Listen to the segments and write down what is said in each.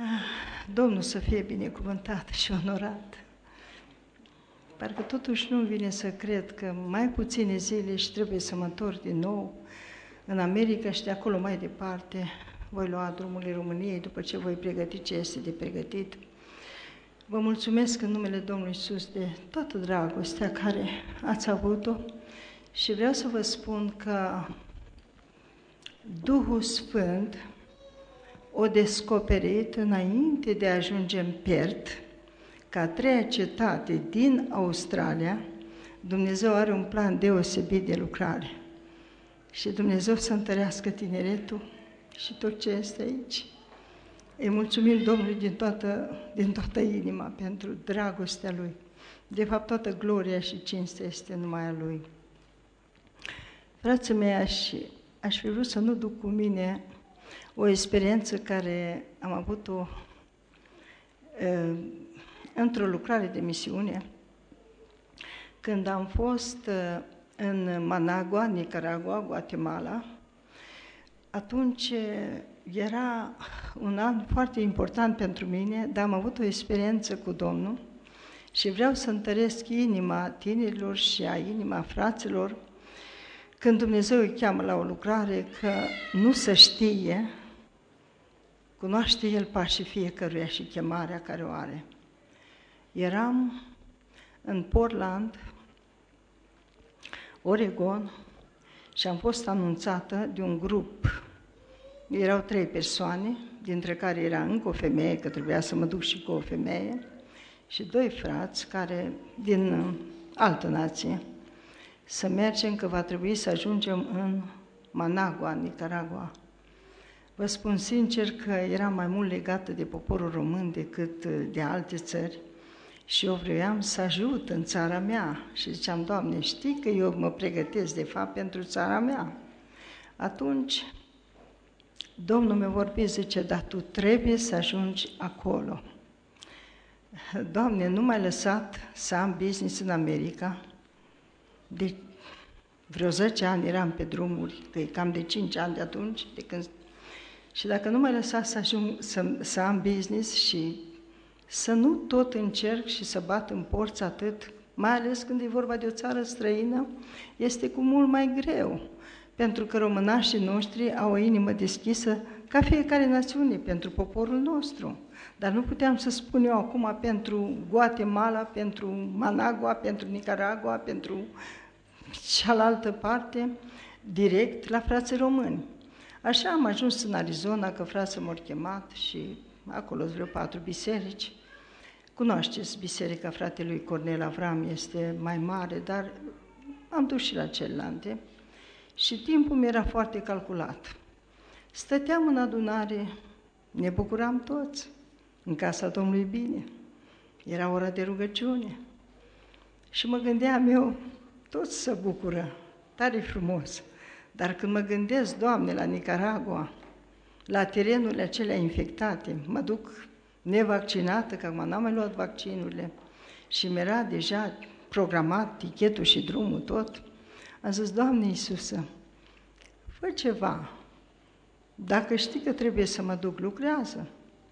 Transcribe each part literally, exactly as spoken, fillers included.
Domnul să fie binecuvântat și onorat. Parcă totuși nu vine să cred că mai puține zile și trebuie să mă întorc din nou în America și de acolo mai departe voi lua drumurile României după ce voi pregăti ce este de pregătit. Vă mulțumesc în numele Domnului Iisus de toată dragostea care ați avut-o și vreau să vă spun că Duhul Sfânt o descoperit înainte de a ajunge în Perth, ca a treia cetate din Australia. Dumnezeu are un plan deosebit de lucrare și Dumnezeu să întărească tineretul și tot ce este aici. Îi mulțumim Domnului din toată, din toată inima pentru dragostea Lui. De fapt, toată gloria și cinstea este numai a Lui. Frații mei, aș, aș fi vrut să nu duc cu mine o experiență care am avut-o uh, într-o lucrare de misiune, când am fost uh, în Managua, Nicaragua, Guatemala. Atunci era un an foarte important pentru mine, dar am avut o experiență cu Domnul și vreau să întăresc inima tinerilor și a inima fraților când Dumnezeu îi cheamă la o lucrare, că nu se știe, cunoaște El pașii fiecăruia și chemarea care o are. Eram în Portland, Oregon, și am fost anunțată de un grup. Erau trei persoane, dintre care era încă o femeie, că trebuia să mă duc și cu o femeie, și doi frați care din altă nație, să mergem, că va trebui să ajungem în Managua, Nicaragua. Vă spun sincer că eram mai mult legată de poporul român decât de alte țări și eu vreau să ajut în țara mea. Și ziceam, Doamne, știi că eu mă pregătesc de fapt pentru țara mea. Atunci Domnul mi-a vorbit, zice, dar tu trebuie să ajungi acolo. Doamne, nu m-ai lăsat să am business în America. De vreo zece ani eram pe drumuri, că e cam de cinci ani de atunci, de când... și dacă nu m-ai lăsat să, ajung, să, să am business și să nu tot încerc și să bat în porți atât, mai ales când e vorba de o țară străină, este cu mult mai greu. Pentru că românașii noștri au o inimă deschisă ca fiecare națiune pentru poporul nostru. Dar nu puteam să spun eu acum pentru Guatemala, pentru Managua, pentru Nicaragua, pentru cealaltă parte, direct la frații români. Așa am ajuns în Arizona, că frații m-au chemat și acolo sunt vreo patru biserici. Cunoașteți biserica fratelui Cornel Avram, este mai mare, dar am dus și la celelalte. Și timpul mi era foarte calculat. Stăteam în adunare, ne bucuram toți, în casa Domnului bine. Era ora de rugăciune. Și mă gândeam eu, toți se bucură, tare frumos. Dar când mă gândesc, Doamne, la Nicaragua, la terenurile acelea infectate, mă duc nevaccinată, că acum n-am mai luat vaccinurile, și mi-era deja programat tichetul și drumul tot, am zis, Doamne Iisuse, fă ceva. Dacă știi că trebuie să mă duc, lucrează.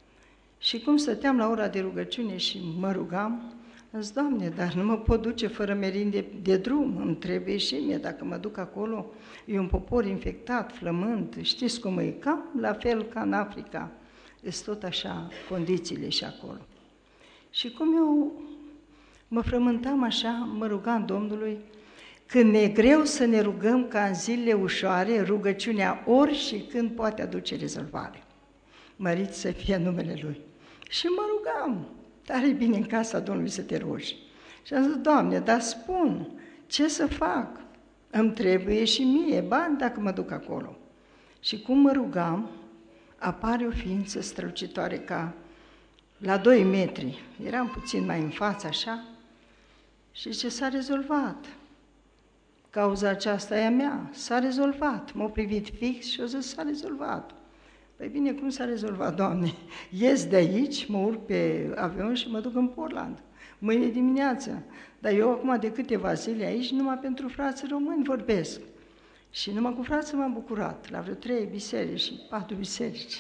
Și cum stăteam la ora de rugăciune și mă rugam, am zis, Doamne, dar nu mă pot duce fără merin de, de drum, îmi trebuie și mie, dacă mă duc acolo, e un popor infectat, flământ, știți cum e, cam la fel ca în Africa, sunt tot așa condițiile și acolo. Și cum eu mă frământam așa, mă rugam Domnului, când ne e greu să ne rugăm ca în zilele ușoare, rugăciunea ori și când poate aduce rezolvare. Mărit să fie numele Lui. Și mă rugam, tare bine în casa Domnului să te rogi. Și am zis, Doamne, dar spun, ce să fac? Îmi trebuie și mie bani dacă mă duc acolo. Și cum mă rugam, apare o ființă strălucitoare ca la doi metri. Eram puțin mai în față, așa, și ce s-a rezolvat. Cauza aceasta e a mea, s-a rezolvat. M-au privit fix și au zis, s-a rezolvat. Păi bine, cum s-a rezolvat, Doamne? Ies de aici, mă urc pe avion și mă duc în Portland, mâine dimineață. Dar eu acum de câteva zile aici, numai pentru frații români vorbesc. Și numai cu frații m-am bucurat, la vreo trei biserici și patru biserici.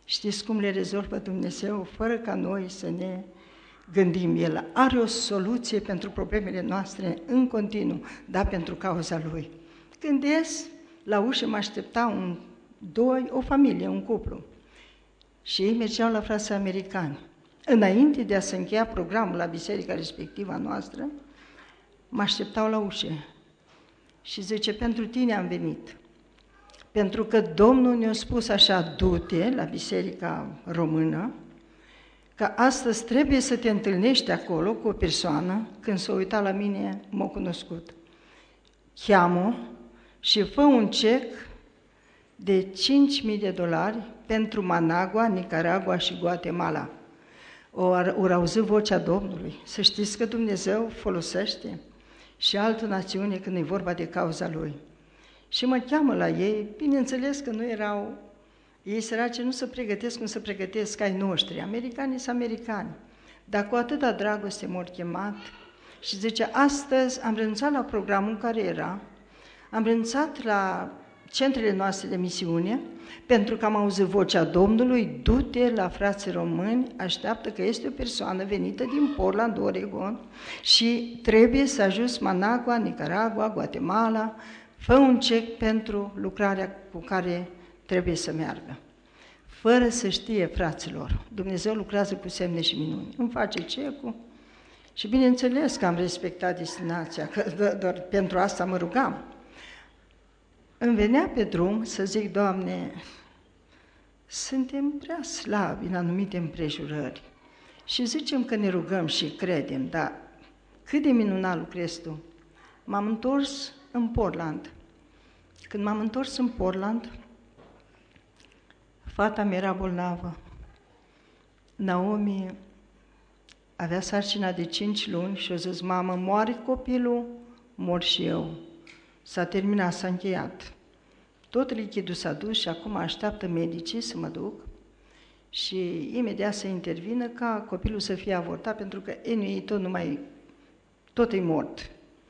Știți cum le rezolvă Dumnezeu? Fără ca noi să ne gândim. El are o soluție pentru problemele noastre în continuu, dar pentru cauza Lui. Când ies, la ușă mă aștepta un, doi, o familie, un cuplu. Și ei mergeau la frații americani. Înainte de a se încheia programul la biserica respectivă a noastră, mă așteptau la ușă. Și zice, pentru tine am venit. Pentru că Domnul ne-a spus așa, du-te la biserica română, că astăzi trebuie să te întâlnești acolo cu o persoană, când s-a uitat la mine, m-a cunoscut. Cheamă și fă un cec de cinci mii de dolari pentru Managua, Nicaragua și Guatemala. Ori auzit vocea Domnului. Să știți că Dumnezeu folosește și altă națiune când e vorba de cauza Lui. Și mă cheamă la ei, bineînțeles că nu erau, ei săraci nu se pregătesc cum se pregătesc ai noștri, americanii sunt americani, dar cu atâta dragoste m-au chemat și zice, astăzi am renunțat la programul care era, am renunțat la centrele noastre de misiune, pentru că am auzit vocea Domnului, du-te la frații români, așteaptă că este o persoană venită din Portland, Oregon, și trebuie să ajuți Managua, Nicaragua, Guatemala, fă un cec pentru lucrarea cu care trebuie să meargă. Fără să știe, fraților, Dumnezeu lucrează cu semne și minuni. Îmi face cecul și bineînțeles că am respectat destinația, că doar pentru asta mă rugam. Îmi venea pe drum să zic, Doamne, suntem prea slabi în anumite împrejurări și zicem că ne rugăm și credem, dar cât de minunat lucrezi Tu. M-am întors în Portland. Când m-am întors în Portland, fata mea era bolnavă. Naomi avea sarcina de cinci luni și a zis, mamă, moare copilul, mor și eu. S-a terminat, s-a încheiat. Tot lichidul s-a dus și acum așteaptă medicii să mă duc și imediat să intervină ca copilul să fie avortat, pentru că anyway, tot nu mai, tot e mort.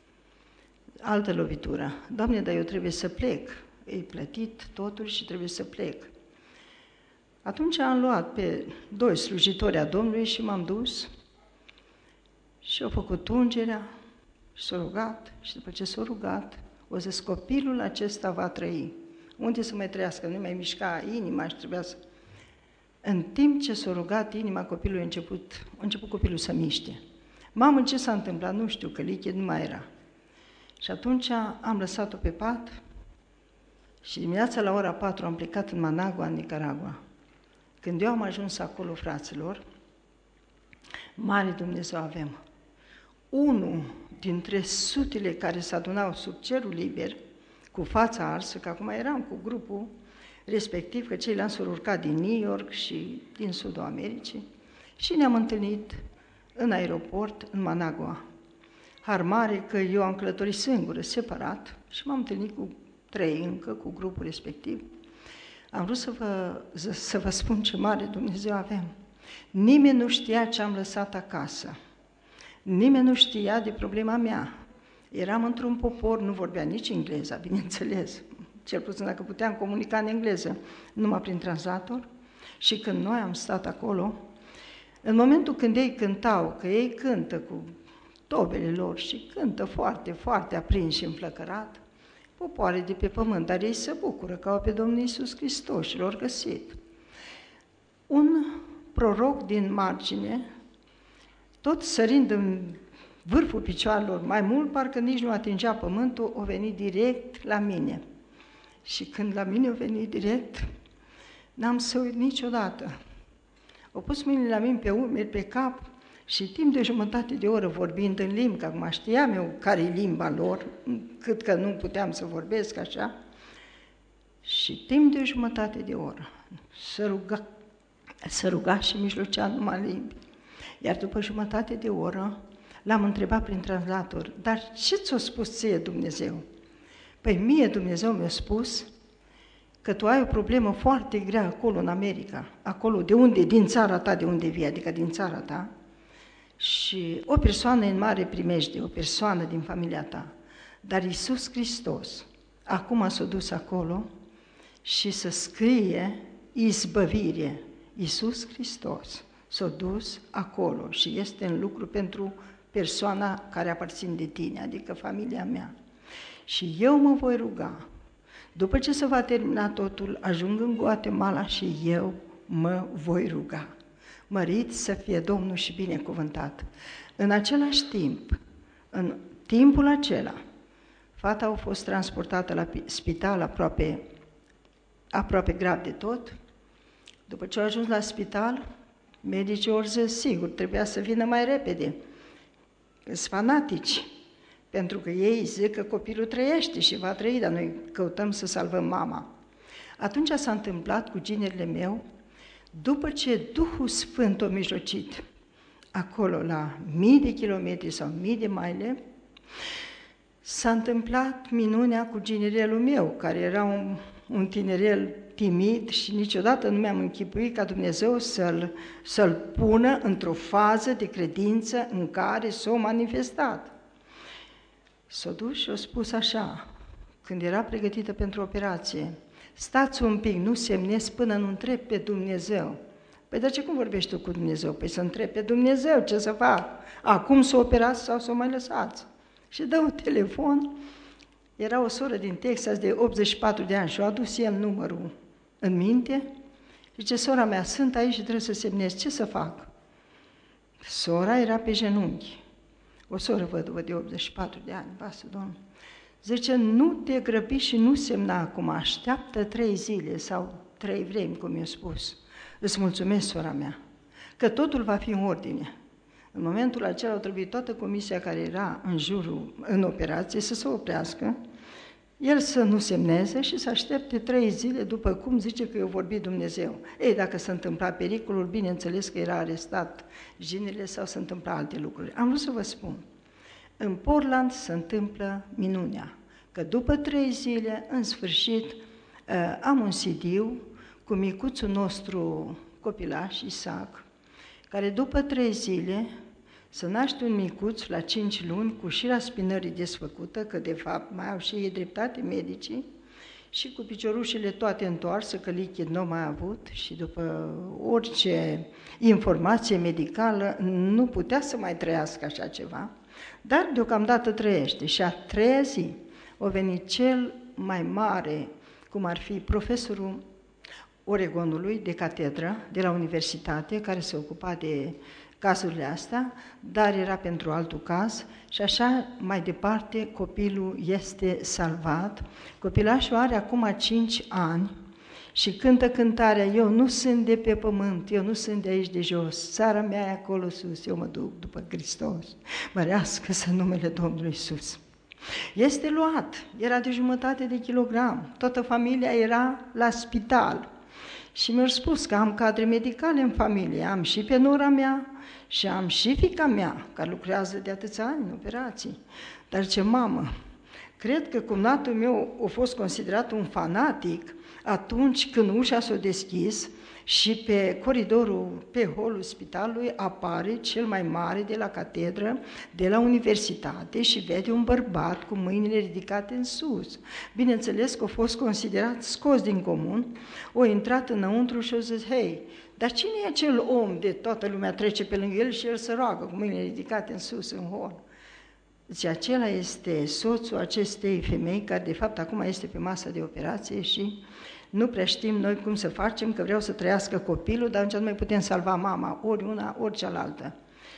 Altă lovitură. Doamne, dar eu trebuie să plec. E plătit totul și trebuie să plec. Atunci am luat pe doi slujitori a Domnului și m-am dus și au făcut ungerea și s-a rugat și după ce s-a rugat, o zis, copilul acesta va trăi. Unde să mai trăiască? Nu mai mișca inima și trebuia să... În timp ce s-a rugat, inima copilului a început, a început copilul să miște. Mamă, ce s-a întâmplat? Nu știu, că lichid nu mai era. Și atunci am lăsat-o pe pat și dimineața la ora patru am plecat în Managua, în Nicaragua. Când eu am ajuns acolo, fraților, mare Dumnezeu avem. Unul dintre sutele care se adunau sub cerul liber, cu fața arsă, că acum eram cu grupul respectiv, că ceilalți s-au urcat din New York și din Sudul Americii, și ne-am întâlnit în aeroport, în Managua. Har mare că eu am călătorit singură, separat, și m-am întâlnit cu trei încă, cu grupul respectiv. Am vrut să vă, să vă spun ce mare Dumnezeu avem. Nimeni nu știa ce am lăsat acasă. Nimeni nu știa de problema mea. Eram într-un popor, nu vorbea nici engleza, bineînțeles, cel puțin dacă puteam comunica în engleză, numai prin translator. Și când noi am stat acolo, în momentul când ei cântau, că ei cântă cu tobele lor și cântă foarte, foarte aprins și înflăcărat, popoare de pe pământ, dar ei se bucură că au pe Domnul Iisus Hristos și l-au găsit. Un proroc din margine, tot sărind în vârful picioarelor mai mult, parcă nici nu atingea pământul, o venit direct la mine. Și când la mine o venit direct, n-am să uit niciodată. Au pus mâinile la mine pe umeri, pe cap și timp de jumătate de oră vorbind în limbi, că acum știam eu care-i limba lor, cât că nu puteam să vorbesc așa, și timp de jumătate de oră să ruga, să ruga și mijlocea numai limbi. Iar după jumătate de oră l-am întrebat prin translator, dar ce ți-a spus ție Dumnezeu? Păi mie Dumnezeu mi-a spus că tu ai o problemă foarte grea acolo în America, acolo de unde, din țara ta, de unde vii, adică din țara ta, și o persoană în mare primejdie, o persoană din familia ta. Dar Iisus Hristos acum s-a dus acolo și să scrie izbăvire. Iisus Hristos s-a dus acolo și este în lucru pentru persoana care aparține de tine, adică familia mea. Și eu mă voi ruga. După ce se va termina totul, ajung în Guatemala și eu mă voi ruga. Mărit să fie Domnul și binecuvântat. În același timp, în timpul acela, fata a fost transportată la spital aproape, aproape grav de tot. După ce a ajuns la spital, medicii au zis, sigur, trebuia să vină mai repede. Sunt fanatici, pentru că ei zic că copilul trăiește și va trăi, dar noi căutăm să salvăm mama. Atunci s-a întâmplat cu ginerele meu, după ce Duhul Sfânt a mijlocit acolo la mii de kilometri sau mii de maile, s-a întâmplat minunea cu ginerelul meu, care era un, un tinerel timid și niciodată nu mi-am închipuit ca Dumnezeu să-l, să-l pună într-o fază de credință în care s-a manifestat. S-a dus și a spus așa, când era pregătită pentru operație, stați un pic, nu semnezi până nu întreb pe Dumnezeu. Păi de ce cum vorbești tu cu Dumnezeu? Păi să întreb pe Dumnezeu ce să fac. Acum să operați sau să o mai lăsați? Și dă un telefon. Era o soră din Texas de optzeci și patru de ani și a adus el numărul în minte. Zice, sora mea, sunt aici și trebuie să semnez. Ce să fac? Sora era pe genunchi. O soră văduvă de optzeci și patru de ani, vasă Domnul. Zice, nu te grăbi și nu semna acum, așteaptă trei zile sau trei vremi, cum i-a spus. Îți mulțumesc, sora mea, că totul va fi în ordine. În momentul acela a trebuit toată comisia care era în jurul, în operație, să se oprească, el să nu semneze și să aștepte trei zile după cum zice că i-a vorbit Dumnezeu. Ei, dacă se întâmpla pericolul, bineînțeles că era arestat ginele sau se întâmpla alte lucruri. Am vrut să vă spun, în Portland se întâmplă minunea, că după trei zile, în sfârșit, am un C D-ul cu micuțul nostru copilaș, Isaac, care după trei zile se naște un micuț la cinci luni cu șira spinării desfăcută, că de fapt mai au și ei dreptate medicii, și cu piciorușele toate întoarse, că lichid nu mai a avut și după orice informație medicală nu putea să mai trăiască așa ceva, dar deocamdată trăiește. Și a treia zi a venit cel mai mare, cum ar fi profesorul Oregonului de catedră, de la universitate, care se ocupa de cazurile astea, dar era pentru altul caz și așa mai departe copilul este salvat. Copilașul are acum cinci ani și cântă cântarea, eu nu sunt de pe pământ, eu nu sunt de aici de jos, țara mea e acolo sus, eu mă duc după Hristos, mărească-să numele Domnului Iisus. Este luat, era de jumătate de kilogram, toată familia era la spital. Și mi-au spus că am cadre medicale în familie, am și pe nora mea și am și fiica mea, care lucrează de atâția ani în operații. Dar ce mamă, cred că cumnatul meu a fost considerat un fanatic atunci când ușa s-a deschis și pe coridorul, pe holul spitalului apare cel mai mare de la catedră, de la universitate și vede un bărbat cu mâinile ridicate în sus. Bineînțeles că a fost considerat scos din comun, a intrat înăuntru și a zis, hei, dar cine e acel om de toată lumea trece pe lângă el și el se roagă cu mâinile ridicate în sus, în hol? Zice, acela este soțul acestei femei, care de fapt acum este pe masa de operație și nu prea știm noi cum să facem, că vreau să trăiască copilul, dar atunci nu mai putem salva mama, ori una, ori cealaltă.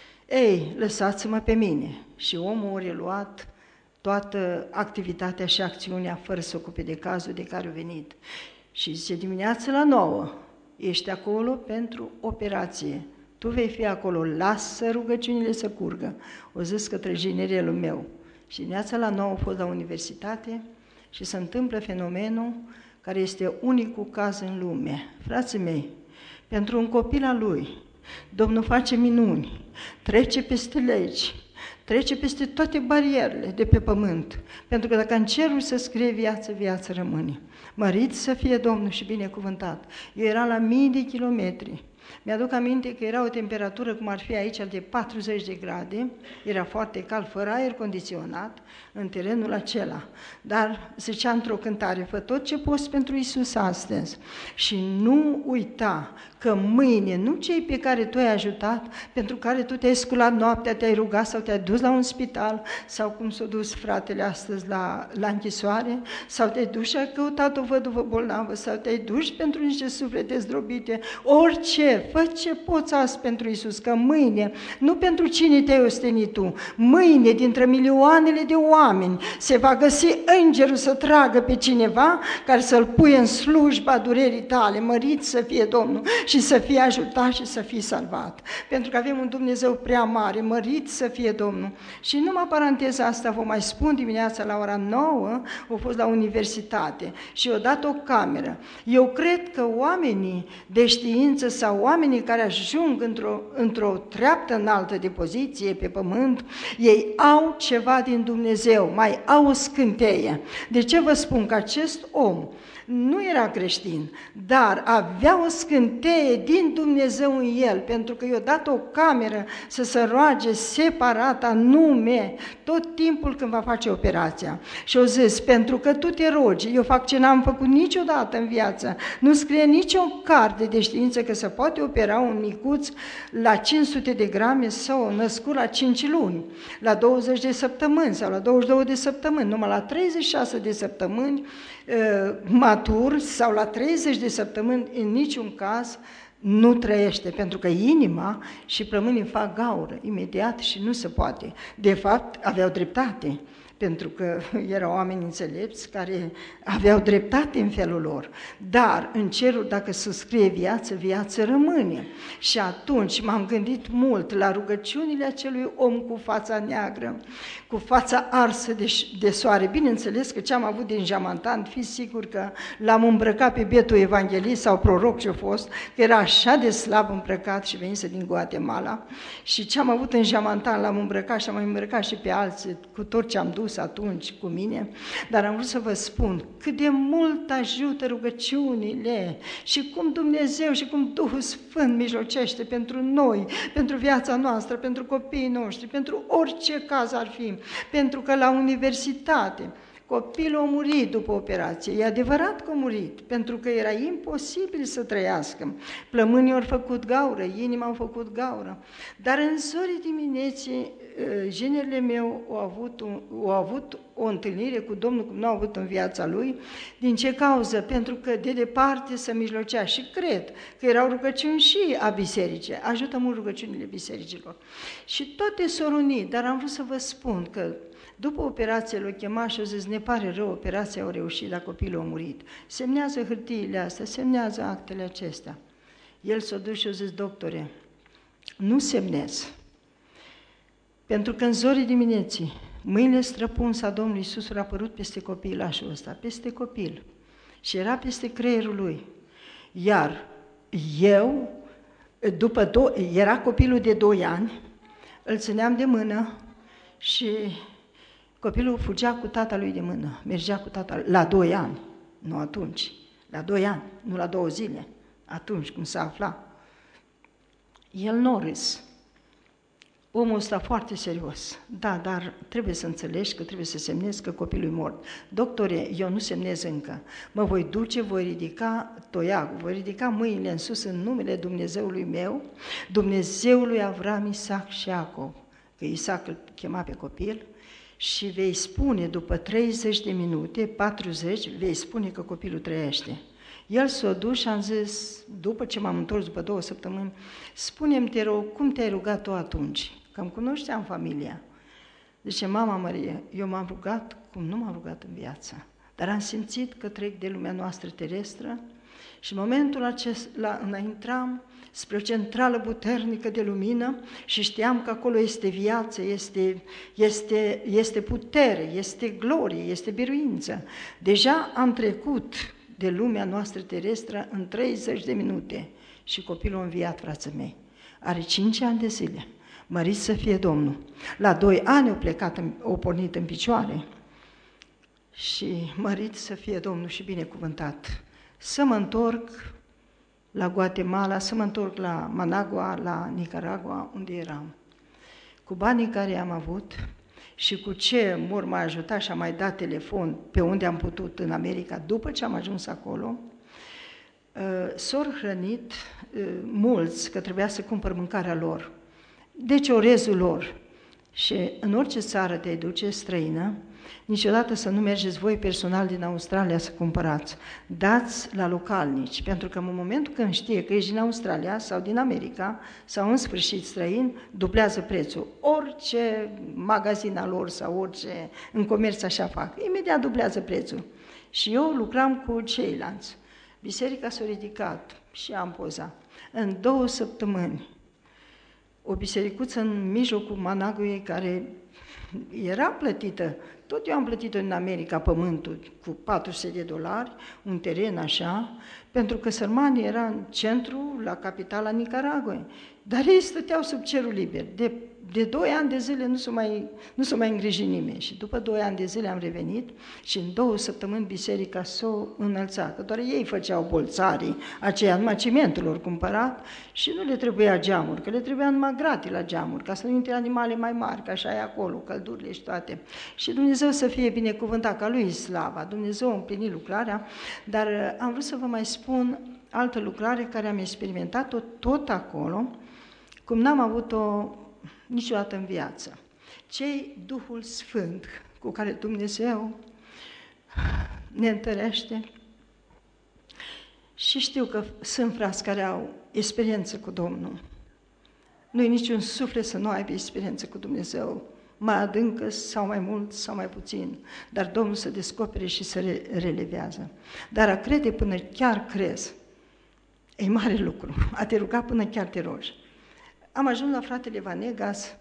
Ei, lăsați-mă pe mine. Și omul a reluat toată activitatea și acțiunea fără să ocupe de cazul de care a venit. Și zice, dimineața la nouă, ești acolo pentru operație. Tu vei fi acolo, lasă rugăciunile să curgă. O zis către ginerelul meu. Și dimineața la nouă a fost la universitate și se întâmplă fenomenul care este unicul caz în lume. Frații mei, pentru un copil al lui, Domnul face minuni, trece peste legi, trece peste toate barierele de pe pământ, pentru că dacă în cerul se scrie viață, viață rămâne. Mărit să fie Domnul și binecuvântat. Eu eram la mii de kilometri Mi-aduc aminte că era o temperatură cum ar fi aici de patruzeci de grade, era foarte cald, fără aer condiționat, în terenul acela. Dar zicea într-o cântare, fă tot ce poți pentru Iisus astăzi și nu uita că mâine, nu cei pe care tu ai ajutat, pentru care tu te-ai sculat noaptea, te-ai rugat sau te-ai dus la un spital, sau cum s-a dus fratele astăzi la, la închisoare, sau te-ai dus și ai căutat o văduvă bolnavă, sau te-ai dus pentru niște suflete zdrobite, orice, fă ce poți azi pentru Iisus, că mâine, nu pentru cine te-ai ostenit tu, mâine, dintre milioanele de oameni, se va găsi îngerul să tragă pe cineva care să-l puie în slujba durerii tale, mărit să fie Domnul, și să fie ajutat și să fie salvat. Pentru că avem un Dumnezeu prea mare, mărit să fie Domnul. Și numai paranteza asta vă mai spun, dimineața la ora nouă, au fost la universitate și au dat o cameră. Eu cred că oamenii de știință sau oamenii care ajung într-o, într-o treaptă înaltă de poziție pe pământ, ei au ceva din Dumnezeu, mai au o scânteie. De ce vă spun? Că acest om nu era creștin, dar avea o scânteie din Dumnezeu în el, pentru că i-a dat o cameră să se roage separat anume tot timpul când va face operația. Și o zis, pentru că tu te rogi, eu fac ce n-am făcut niciodată în viață, nu scrie nicio carte de știință că se poate opera un micuț la cinci sute de grame sau născut la cinci luni, la douăzeci de săptămâni sau la douăzeci și două de săptămâni, numai la treizeci și șase de săptămâni matur sau la treizeci de săptămâni, în niciun caz nu trăiește, pentru că inima și plămânii fac gaură imediat și nu se poate. De fapt, aveau dreptate, pentru că erau oameni înțelepți care aveau dreptate în felul lor. Dar în cerul, dacă se scrie viață, viață rămâne. Și atunci m-am gândit mult la rugăciunile acelui om cu fața neagră, cu fața arsă de, de soare. Bineînțeles că ce am avut din Jamantan, fiți sigur că l-am îmbrăcat pe bietul evanghelist sau proroc ce-a fost, că era așa de slab îmbrăcat și venise din Guatemala. Și ce am avut în Jamantan l-am îmbrăcat și am îmbrăcat și pe alții cu tot ce am dus atunci cu mine, dar am vrut să vă spun cât de mult ajută rugăciunile și cum Dumnezeu și cum Duhul Sfânt mijlocește pentru noi, pentru viața noastră, pentru copiii noștri, pentru orice caz ar fi, pentru că la universitate copilul a murit după operație. E adevărat că a murit, pentru că era imposibil să trăiască. Plămânii au făcut gaură, inima au făcut gaură. Dar în zorii dimineții, generele meu au avut, un, au avut o întâlnire cu Domnul, cum nu au avut în viața lui. Din ce cauză? Pentru că de departe se mijlocea și cred că erau rugăciuni și a bisericii. Ajută mult rugăciunile bisericilor. Și toate s-au unit, dar am vrut să vă spun că după operație l-o chema și a zis, ne pare rău, operația a reușit, dar copilul a murit. Semnează hârtiile astea, semnează actele acestea. El s-a dus și a zis, doctore, nu semnez, pentru că în zorii dimineții, mâinile străpunse a Domnului Iisus au apărut peste copilașul ăsta, peste copil, și era peste creierul lui. Iar eu, după do- era copilul de doi ani, îl țineam de mână și copilul fugea cu tata lui de mână, mergea cu tata la doi ani, nu atunci, la doi ani, nu la două zile, atunci cum se afla. El n-a râs. Omul ăsta foarte serios. Da, dar trebuie să înțelegi că trebuie să semnezi că copilul e mort. Doctore, eu nu semnez încă. Mă voi duce, voi ridica toiagul, voi ridica mâinile în sus în numele Dumnezeului meu, Dumnezeului Avram, Isaac și Iacov, că Isaac îl chema pe copil, și vei spune, după treizeci de minute, patruzeci, vei spune că copilul trăiește. El s-a dus și am zis, după ce m-am întors, după două săptămâni, spune-mi, te rog, cum te-ai rugat tu atunci? Că îmi cunoșteam familia. Zice, mama Marie, eu m-am rugat cum nu m-am rugat în viață, dar am simțit că trec de lumea noastră terestră și în momentul acesta înaintram spre o centrală puternică de lumină și știam că acolo este viață, este, este, este putere, este glorie, este biruință. Deja am trecut de lumea noastră terestră în treizeci de minute și copilul a înviat, frații mei. Are cinci ani de zile, mărit să fie Domnul. La doi ani au plecat, au pornit în picioare și mărit să fie Domnul și binecuvântat. Să mă întorc la Guatemala, să mă întorc la Managua, la Nicaragua, unde eram. Cu banii care am avut și cu ce m-or m-a ajutat și am mai dat telefon pe unde am putut în America, după ce am ajuns acolo, s-au hrănit mulți, că trebuia să cumpăr mâncarea lor. Deci orezul lor. Și în orice țară te duce străină, niciodată să nu mergeți voi personal din Australia să cumpărați. Dați la localnici, pentru că în momentul când știe că ești din Australia sau din America, sau în sfârșit străin, dublează prețul. Orice magazin al lor sau orice în comerț așa fac, imediat dublează prețul. Și eu lucram cu ceilalți. Biserica s-a ridicat și am pozat. În două săptămâni, o bisericuță în mijlocul Managuei care era plătită, tot eu am plătit-o în America, pământul, cu patru sute de dolari, un teren așa, pentru că sărmanii era în centru, la capitala Nicaraguay. Dar ei stăteau sub cerul liber. De, de doi ani de zile nu s-a mai, nu s-a mai îngrijit nimeni. Și după doi ani de zile am revenit și în două săptămâni biserica s-a înălțat. Că doar ei făceau bolțarii, aceia numai cimentul lor cumpărat și nu le trebuia geamuri, că le trebuia numai gratii la geamuri, ca să nu intre animale mai mari, că așa e acolo, căldurile și toate. Și Dumnezeu să fie binecuvântat, ca lui slava. Dumnezeu a împlinit lucrarea, dar am vrut să vă mai spun altă lucrare care am experimentat-o tot acolo, cum n-am avut-o niciodată în viață. Ce-i Duhul Sfânt cu care Dumnezeu ne întărește? Și știu că sunt frați care au experiență cu Domnul. Nu-i niciun suflet să nu aibă experiență cu Dumnezeu, mai adâncă sau mai mult sau mai puțin, dar Domnul să descopere și să re- relevează. Dar a crede până chiar crezi, e mare lucru, a te ruga până chiar te rogi. Am ajuns la fratele Vanegas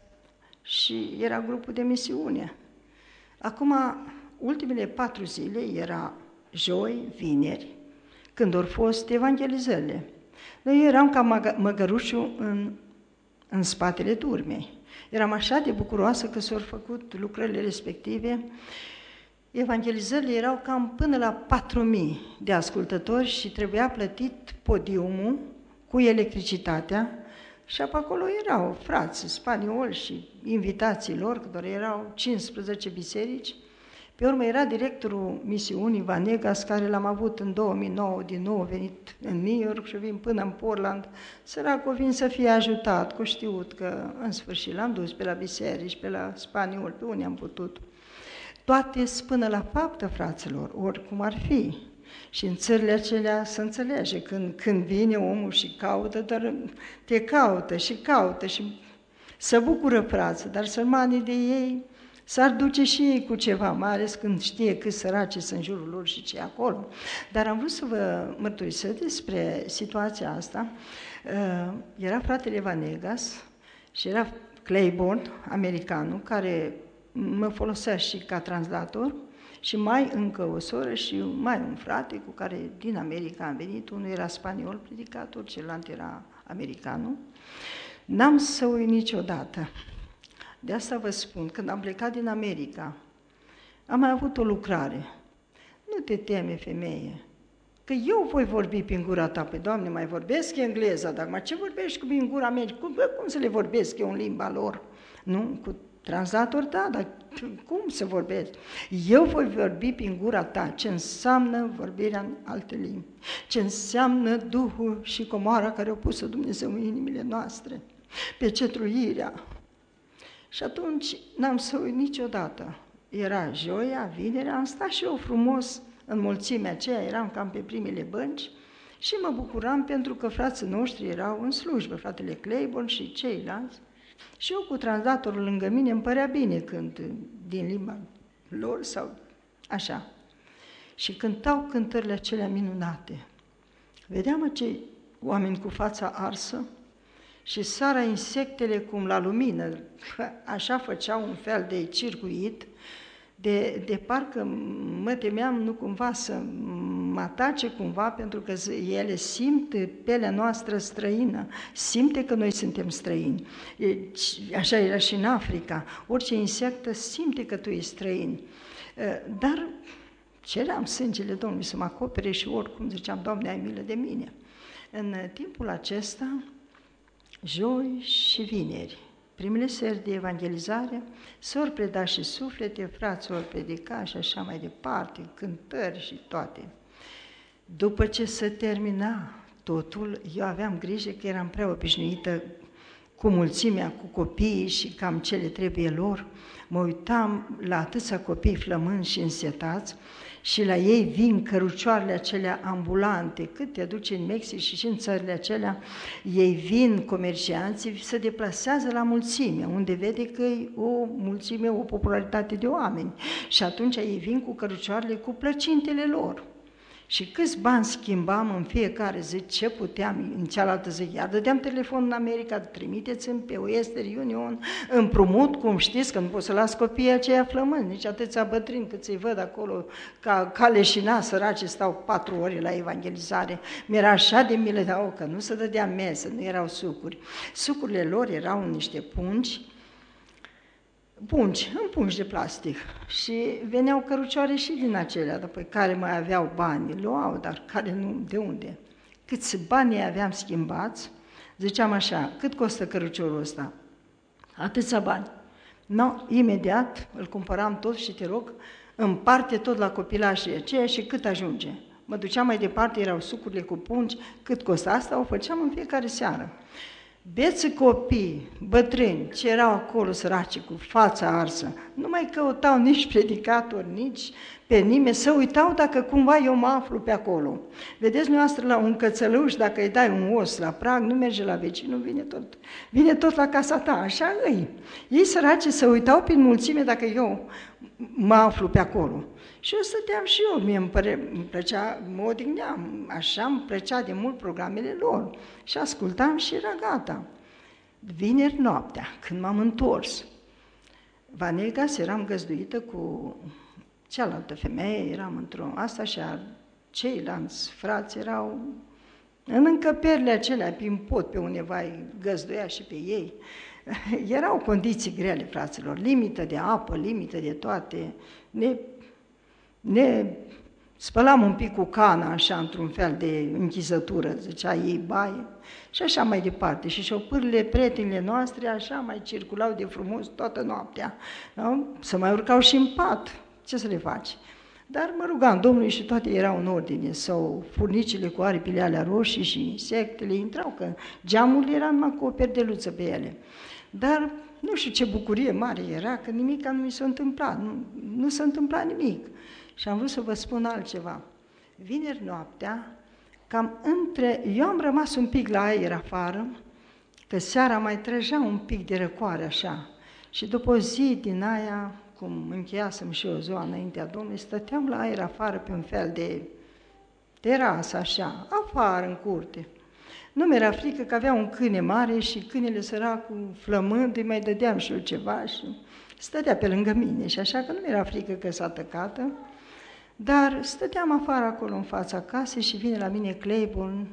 și era grupul de misiune. Acum, ultimele patru zile, era joi, vineri, când au fost evangelizările. Noi eram ca măgărușul în, în spatele turmei. Eram așa de bucuroasă că s-au făcut lucrările respective. Evangelizările erau cam până la patru mii de ascultători și trebuia plătit podiumul cu electricitatea. Și pe acolo erau frați spanioli și invitații lor, că doar erau cincisprezece biserici. Pe urmă era directorul misiunii Vanegas, care l-am avut în două mii nouă, din nou a venit în New York și vin până în Portland. Săracul vin să fie ajutat, că știut că în sfârșit l-am dus pe la biserici, pe la spanioli, pe unde am putut. Toate până la faptă, fraților, oricum ar fi. Și în țările acelea să înțelege, când, când vine omul și caută, dar te caută și caută și se bucură frață, dar sărmanii de ei s-ar duce și ei cu ceva, mai ales când știe câți săraci sunt în jurul lor și ce acolo. Dar am vrut să vă mărturisesc despre situația asta. Era fratele Vanegas și era Claiborne, americanul, care mă folosea și ca translator, și mai încă o soră și mai un frate cu care din America am venit, unul era spaniol predicator, celălalt era americanul. N-am să uit niciodată. De asta vă spun, când am plecat din America, am mai avut o lucrare. Nu te teme, femeie, că eu voi vorbi prin gura ta. Pe Doamne, mai vorbesc engleza, dar mai ce vorbești cu prin gura mea? Cum, cum să le vorbesc eu în limba lor? Nu? Cu translator, da, dar cum să vorbesc? Eu voi vorbi prin gura ta ce înseamnă vorbirea în alte limbi, ce înseamnă Duhul și comoara care au pus-o Dumnezeu în inimile noastre, pecetruirea. Și atunci n-am să uit niciodată. Era joia, vinerea, am stat și eu frumos în mulțimea aceea, eram cam pe primele bănci și mă bucuram pentru că frații noștri erau în slujbă, fratele Claiborne și ceilalți. Și eu cu translatorul lângă mine îmi părea bine când din limba lor sau așa. Și cântau cântările acelea minunate. Vedeam acei oameni cu fața arsă și sara insectele cum la lumină, așa făceau un fel de circuit, de, de parcă mă temeam nu cumva să mă atace cumva, pentru că ele simt pelea noastră străină, simte că noi suntem străini. Așa era și în Africa, orice insectă simte că tu ești străin. Dar ceream sângele Domnului să mă acopere și oricum ziceam, Doamne, ai milă de mine. În timpul acesta, joi și vineri, primele seri de evangelizare, s-or preda și suflete, frați ori predica și așa mai departe, cântări și toate. După ce se termina totul, eu aveam grijă că eram prea obișnuită cu mulțimea, cu copiii și cam ce le trebuie lor. Mă uitam la atâția copii flămânzi și însetați și la ei vin cărucioarele acelea ambulante, cât te duci în Mexic și și în țările acelea, ei vin, comercianții, se deplasează la mulțime, unde vede că e o mulțime, o popularitate de oameni. Și atunci ei vin cu cărucioarele, cu plăcintele lor. Și câți bani schimbam în fiecare zi, ce puteam, în cealaltă zi, iar dădeam telefon în America, trimiteți-mi pe Western Union, împrumut, cum știți, că nu pot să las copiii aceia flămâni, nici atâția bătrâni cât să-i văd acolo, ca, ca leșina, săraci, stau patru ore la evangelizare. Mi-era așa de milă de au, că nu se dădea mesă, nu erau sucuri. Sucurile lor erau în niște pungi, pungi, în pungi de plastic, și veneau cărucioare și din acelea, după care mai aveau bani, luau, dar care nu, de unde? Câți bani aveam schimbați, ziceam așa, cât costă căruciorul ăsta? Atâția bani. No, imediat îl cumpăram tot și te rog, împarte tot la copilașii aceia și cât ajunge. Mă duceam mai departe, erau sucurile cu pungi, cât costă? Asta o făceam în fiecare seară. Beți copii, bătrâni, ce erau acolo săraci cu fața arsă, nu mai căutau nici predicatori, nici pe nimeni, să uitau dacă cumva eu mă aflu pe acolo. Vedeți noastră la un cățăluș, dacă îi dai un os la prag, nu merge la vecinul, vine tot, vine tot la casa ta, așa îi. Ei săraci să uitau prin mulțime dacă eu mă aflu pe acolo. Și eu stăteam și eu, mie îmi, păre, îmi plăcea, mă odihneam, așa îmi plăcea de mult programele lor. Și ascultam și era gata. Vineri noaptea, când m-am întors, Vanegas, eram găzduită cu cealaltă femeie, eram într-o asta și ceilalți frați erau în încăperile acelea, prin pod, pe undeva îi găzduia și pe ei. Erau condiții grele, fraților, limită de apă, limită de toate. Ne, ne spălam un pic cu cana, așa, într-un fel de închizătură, zicea ei, baie, și așa mai departe. Și șopârle, prietenile noastre, așa mai circulau de frumos toată noaptea. Nu? Se mai urcau și în pat. Ce să le faci? Dar mă rugam Domnului și toate erau în ordine, sau furnicile cu aripile alea roșii și insectele intrau, că geamurile erau numai cu o perdeluță pe ele. Dar nu știu ce bucurie mare era, că nimic nu mi s-a întâmplat, nu, nu s-a întâmplat nimic. Și am vrut să vă spun altceva. Vineri noaptea, cam între... Eu am rămas un pic la aer afară, că seara mai trăgea un pic de răcoare așa. Și după o zi din aia, cum încheiasem și o ziua înaintea Domnului, stăteam la aer afară pe un fel de terasă așa, afară în curte. Nu mi-era frică că avea un câine mare și câinele săracul flămând, îi mai dădeam și eu ceva și stătea pe lângă mine și așa că nu mi-era frică că s-a tăcată, dar stăteam afară acolo în fața casei și vine la mine Claiborne,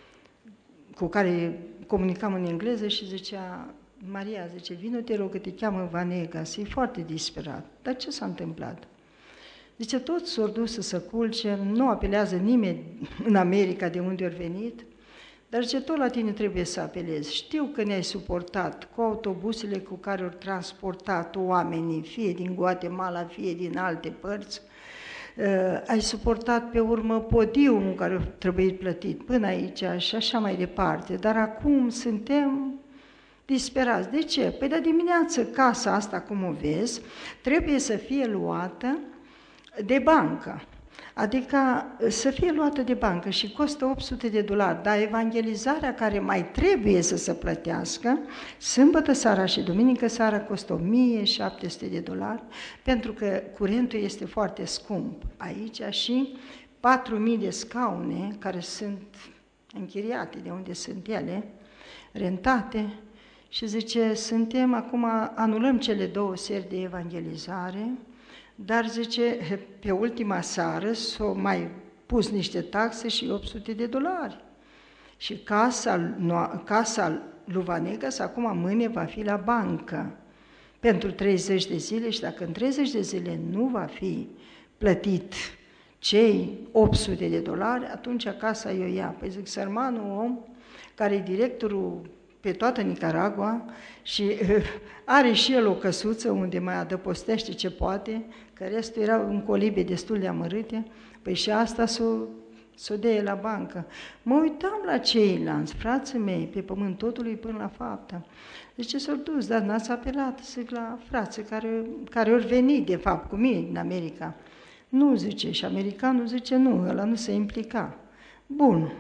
cu care comunicam în engleză și zicea, Maria, zice, vină te rog că te cheamă Vanegas, e foarte disperat. Dar ce s-a întâmplat? Zice, toți s-au dus să se culce, nu apelează nimeni în America de unde ori venit, dar zice, tot la tine trebuie să apelezi. Știu că ne-ai suportat cu autobuzele cu care au transportat oamenii, fie din Guatemala, fie din alte părți, uh, ai suportat pe urmă podiumul care trebuie plătit până aici și așa mai departe, dar acum suntem disperați. De ce? Păi de dimineață casa asta, cum o vezi, trebuie să fie luată de bancă. Adică să fie luată de bancă și costă opt sute de dolari, dar evangelizarea care mai trebuie să se plătească, sâmbătă seara și duminică seara costă o mie șapte sute de dolari, pentru că curentul este foarte scump aici și patru mii de scaune care sunt închiriate de unde sunt ele, rentate, și zice, suntem acum, anulăm cele două seri de evangelizare, dar, zice, pe ultima seară s-au mai pus niște taxe și opt sute de dolari. Și casa, casa lui Vanegas acum mâine va fi la bancă pentru treizeci de zile și dacă în treizeci de zile nu va fi plătit cei opt sute de dolari, atunci casa eu ia. Păi zic, sărmanul om, care e directorul pe toată Nicaragua și are și el o căsuță unde mai adăpostește ce poate, că restul era un colibe destul de amărâte, păi și asta s-o, s-o dea la bancă. Mă uitam la ceilalți, frații mei, pe pământ totului până la faptă. Zice, s-au dus, dar n-ați apelat, zic, la frații care, care ori veni, de fapt, cu mine din America. Nu, zice, și americanul zice, nu, ăla nu se implica. Bun,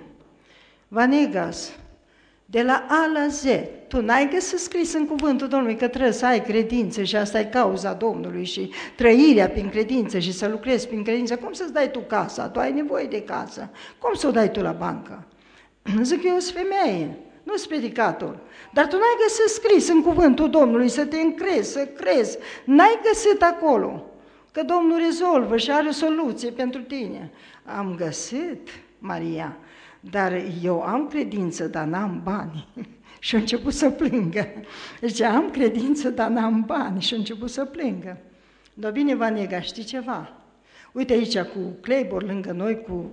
Vanegas, de la A la Z, tu n-ai găsit scris în cuvântul Domnului că trebuie să ai credință și asta e cauza Domnului și trăirea prin credință și să lucrezi prin credință. Cum să-ți dai tu casa? Tu ai nevoie de casă. Cum să o dai tu la bancă? Zic, eu sunt femeie, nu sunt predicator. Dar tu n-ai găsit scris în cuvântul Domnului să te încrezi, să crezi. N-ai găsit acolo că Domnul rezolvă și are o soluție pentru tine. Am găsit, Maria, dar eu am credință, dar n-am bani. Și a început să plângă. Deci am credință, dar n-am bani. Și a început să plângă. Dar bine, Vanega, știi ceva? Uite aici cu Claybor lângă noi, cu,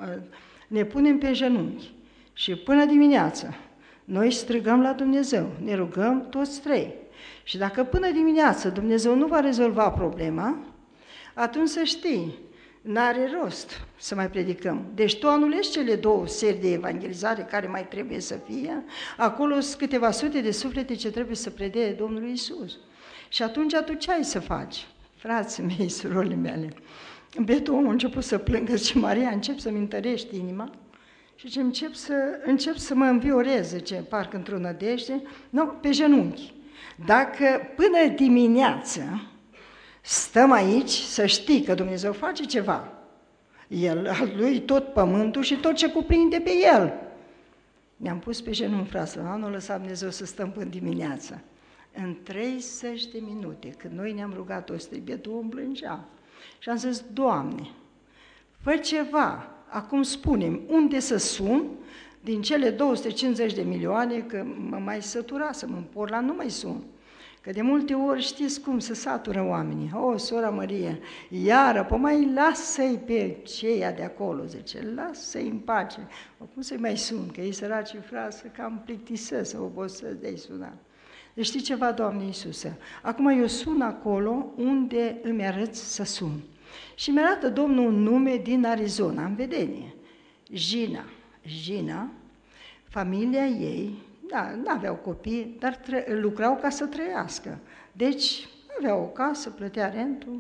ne punem pe genunchi. Și până dimineață noi strigăm la Dumnezeu, ne rugăm toți trei. Și dacă până dimineață Dumnezeu nu va rezolva problema, atunci să știi, n-are rost să mai predicăm. Deci tu anulezi cele două seri de evangelizare care mai trebuie să fie, acolo sunt câteva sute de suflete ce trebuie să predee Domnul Iisus. Și atunci tu ce ai să faci? Frații mei, surorile mele, bietul om a început să plângă, zice, Maria, încep să-mi întărești inima și ce încep să, încep să mă înviorez, zice, parcă într-o nădejde, nu, pe genunchi. Dacă până dimineață stăm aici, să știi că Dumnezeu face ceva. El, al lui, tot pământul și tot ce cuprinde pe el. Ne-am pus pe genunchi, fraților, nu lăsat Dumnezeu să stăm până dimineață. În treizeci de minute, când noi ne-am rugat o stribietul, îmi plângea. Și am zis, Doamne, fă ceva, acum spune-mi, unde să sun din cele două sute cincizeci de milioane, că mă mai sătura să mă împor la nu mai sun. Că de multe ori știți cum se satură oamenii. O, sora Marie, iară, pă mai lasă-i pe ceia de acolo, zice, lasă-i în pace. O, cum să-i mai sun, că ei săraci frasă, cam plictisă să obosesc de-i suna. Deci știi ceva, Doamne Iisuse? Acum eu sun acolo unde îmi arăți să sun. Și mi-arată Domnul un nume din Arizona, în vedenie. Gina. Gina, familia ei, da, n-aveau copii, dar tră- lucrau ca să trăiască. Deci, avea o casă, plătea rentul,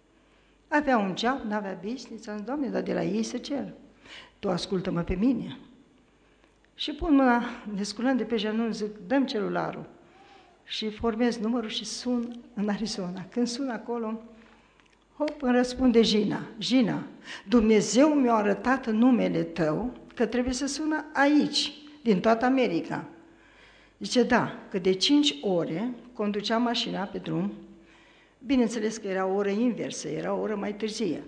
avea un job, n-avea business. Am zis, Doamne, dar de la ei se cer. Tu ascultă-mă pe mine. Și pun mâna, ne sculăm de pe genunchi, zic, dăm celularul. Și formez numărul și sun în Arizona. Când sun acolo, hop, îmi răspunde Gina. Gina, Dumnezeu mi-a arătat numele tău că trebuie să sună aici, din toată America. Zice, da, că de cinci ore conducea mașina pe drum, bineînțeles că era o oră inversă, era o oră mai târzie.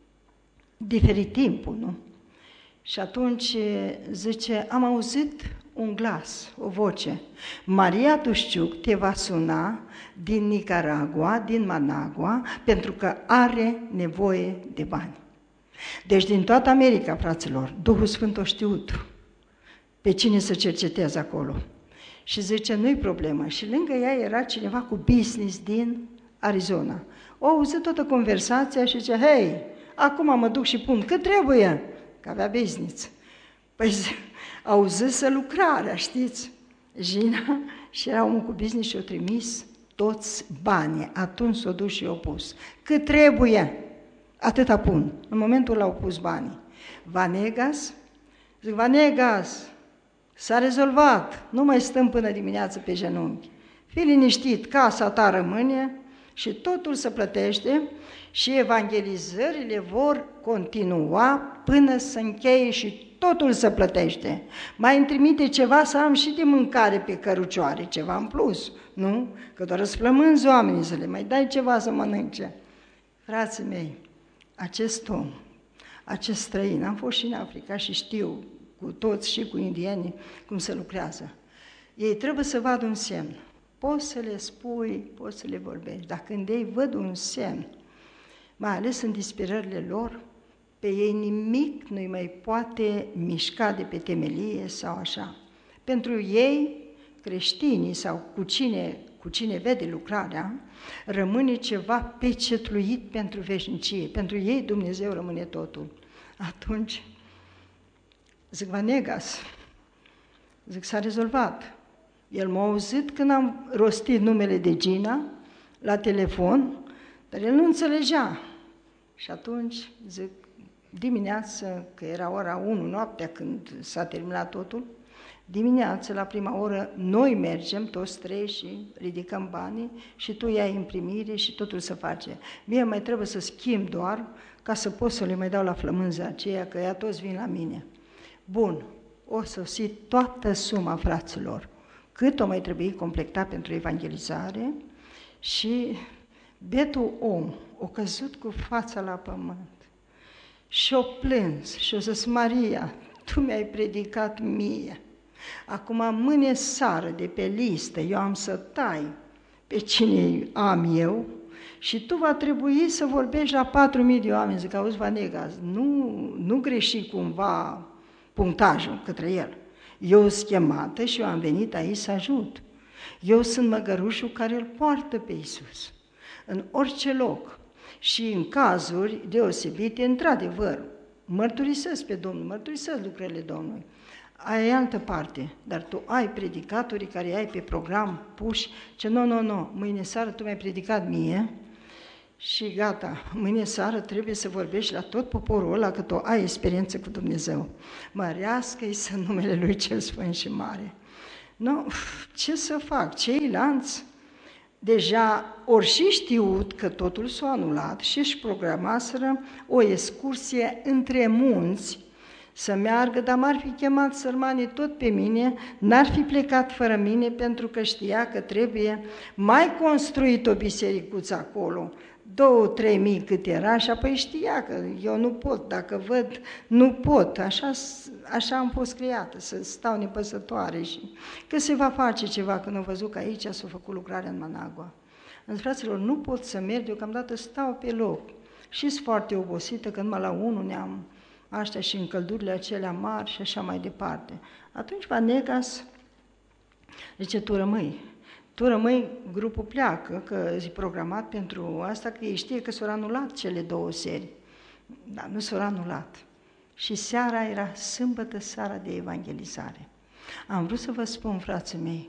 Diferit timpul, nu? Și atunci, zice, am auzit un glas, o voce. Maria Dușciuc te va suna din Nicaragua, din Managua, pentru că are nevoie de bani. Deci din toată America, fraților, Duhul Sfânt o știut pe cine să cerceteze acolo. Și zice, nu-i problemă. Și lângă ea era cineva cu business din Arizona. O auzit toată conversația și zice, hei, acum mă duc și pun, cât trebuie? Că avea business. Păi auzise lucrarea, știți? Gina și era omul cu business și o trimis toți banii. Atunci s-o dus și o pus. Cât trebuie? Atâta pun. În momentul l-au pus banii. Vanegas, zic, Vanegas, s-a rezolvat, nu mai stăm până dimineață pe genunchi. Fii liniștit, casa ta rămâne și totul se plătește și evangelizările vor continua până să încheie și totul se plătește. Mai îmi trimite ceva să am și de mâncare pe cărucioare, ceva în plus, nu? Că doar îți flămânzi oamenii să le mai dai ceva să mănânce. Frații mei, acest om, acest străin, am fost și în Africa și știu cu toți și cu indienii cum se lucrează. Ei trebuie să vadă un semn. Poți să le spui, poți să le vorbești, dar când ei văd un semn, mai ales în disperările lor, Pe ei nimic nu-i mai poate mișca de pe temelie sau așa. Pentru ei, creștinii sau cu cine, cu cine vede lucrarea, rămâne ceva pecetluit pentru veșnicie. Pentru ei Dumnezeu rămâne totul. Atunci, zic, Vanegas, zic, s-a rezolvat. El m-a auzit când am rostit numele de Gina la telefon, dar el nu înțelegea. Și atunci, zic, dimineață, că era ora unu noaptea când s-a terminat totul, dimineață, la prima oră, noi mergem, toți trei, și ridicăm banii și tu iai imprimire și totul se face. Mie mai trebuie să schimb doar ca să pot să le mai dau la flămânza aceea, că ea toți vin la mine. Bun, o sosi toată suma, fraților, cât o mai trebui completat pentru evangelizare și bietul om o căzut cu fața la pământ și o plâns și o zis, Maria, tu mi-ai predicat mie. Acum mâine sară de pe listă, eu am să tai pe cine am eu și tu va trebui să vorbești la patru mii de oameni. Zic, auzi, Vanegas, nu, nu greși cumva punctajul către el. Eu sunt chemată și eu am venit aici să ajut. Eu sunt măgărușul care îl poartă pe Iisus în orice loc și în cazuri deosebite, într-adevăr, mărturisesc pe Domnul, mărturisesc lucrările Domnului. Aia e altă parte, dar tu ai predicatorii care ai pe program puși, ce nu, nu, nu, mâine seară tu mi-ai predicat mie și gata, mâine seară trebuie să vorbești la tot poporul ăla că tu ai experiență cu Dumnezeu. Mărească-i să numele Lui cel Sfânt și Mare. Nu, ce să fac? Ceilalți deja ori și știut că totul s-a anulat și își programaseră o excursie între munți să meargă, dar m-ar fi chemat sărmanii tot pe mine, n-ar fi plecat fără mine pentru că știa că trebuie mai construit o bisericuță acolo, două, trei mii cât era și apoi știa că eu nu pot, dacă văd, nu pot, așa, așa am fost creată, să stau nepăsătoare și că se va face ceva, când am văzut că aici s-a făcut lucrarea în Managua. În fraților, nu pot să merg, deocamdată stau pe loc și sunt foarte obosită când mă la unul ne-am aștia și în căldurile acelea mari și așa mai departe. Atunci Vanegas zice, tu rămâi, tu rămâi, grupul pleacă, că e programat pentru asta, că ei știe că s-au anulat cele două serii. Dar nu s-au anulat. Și seara era sâmbătă, seara de evangelizare. Am vrut să vă spun, frații mei,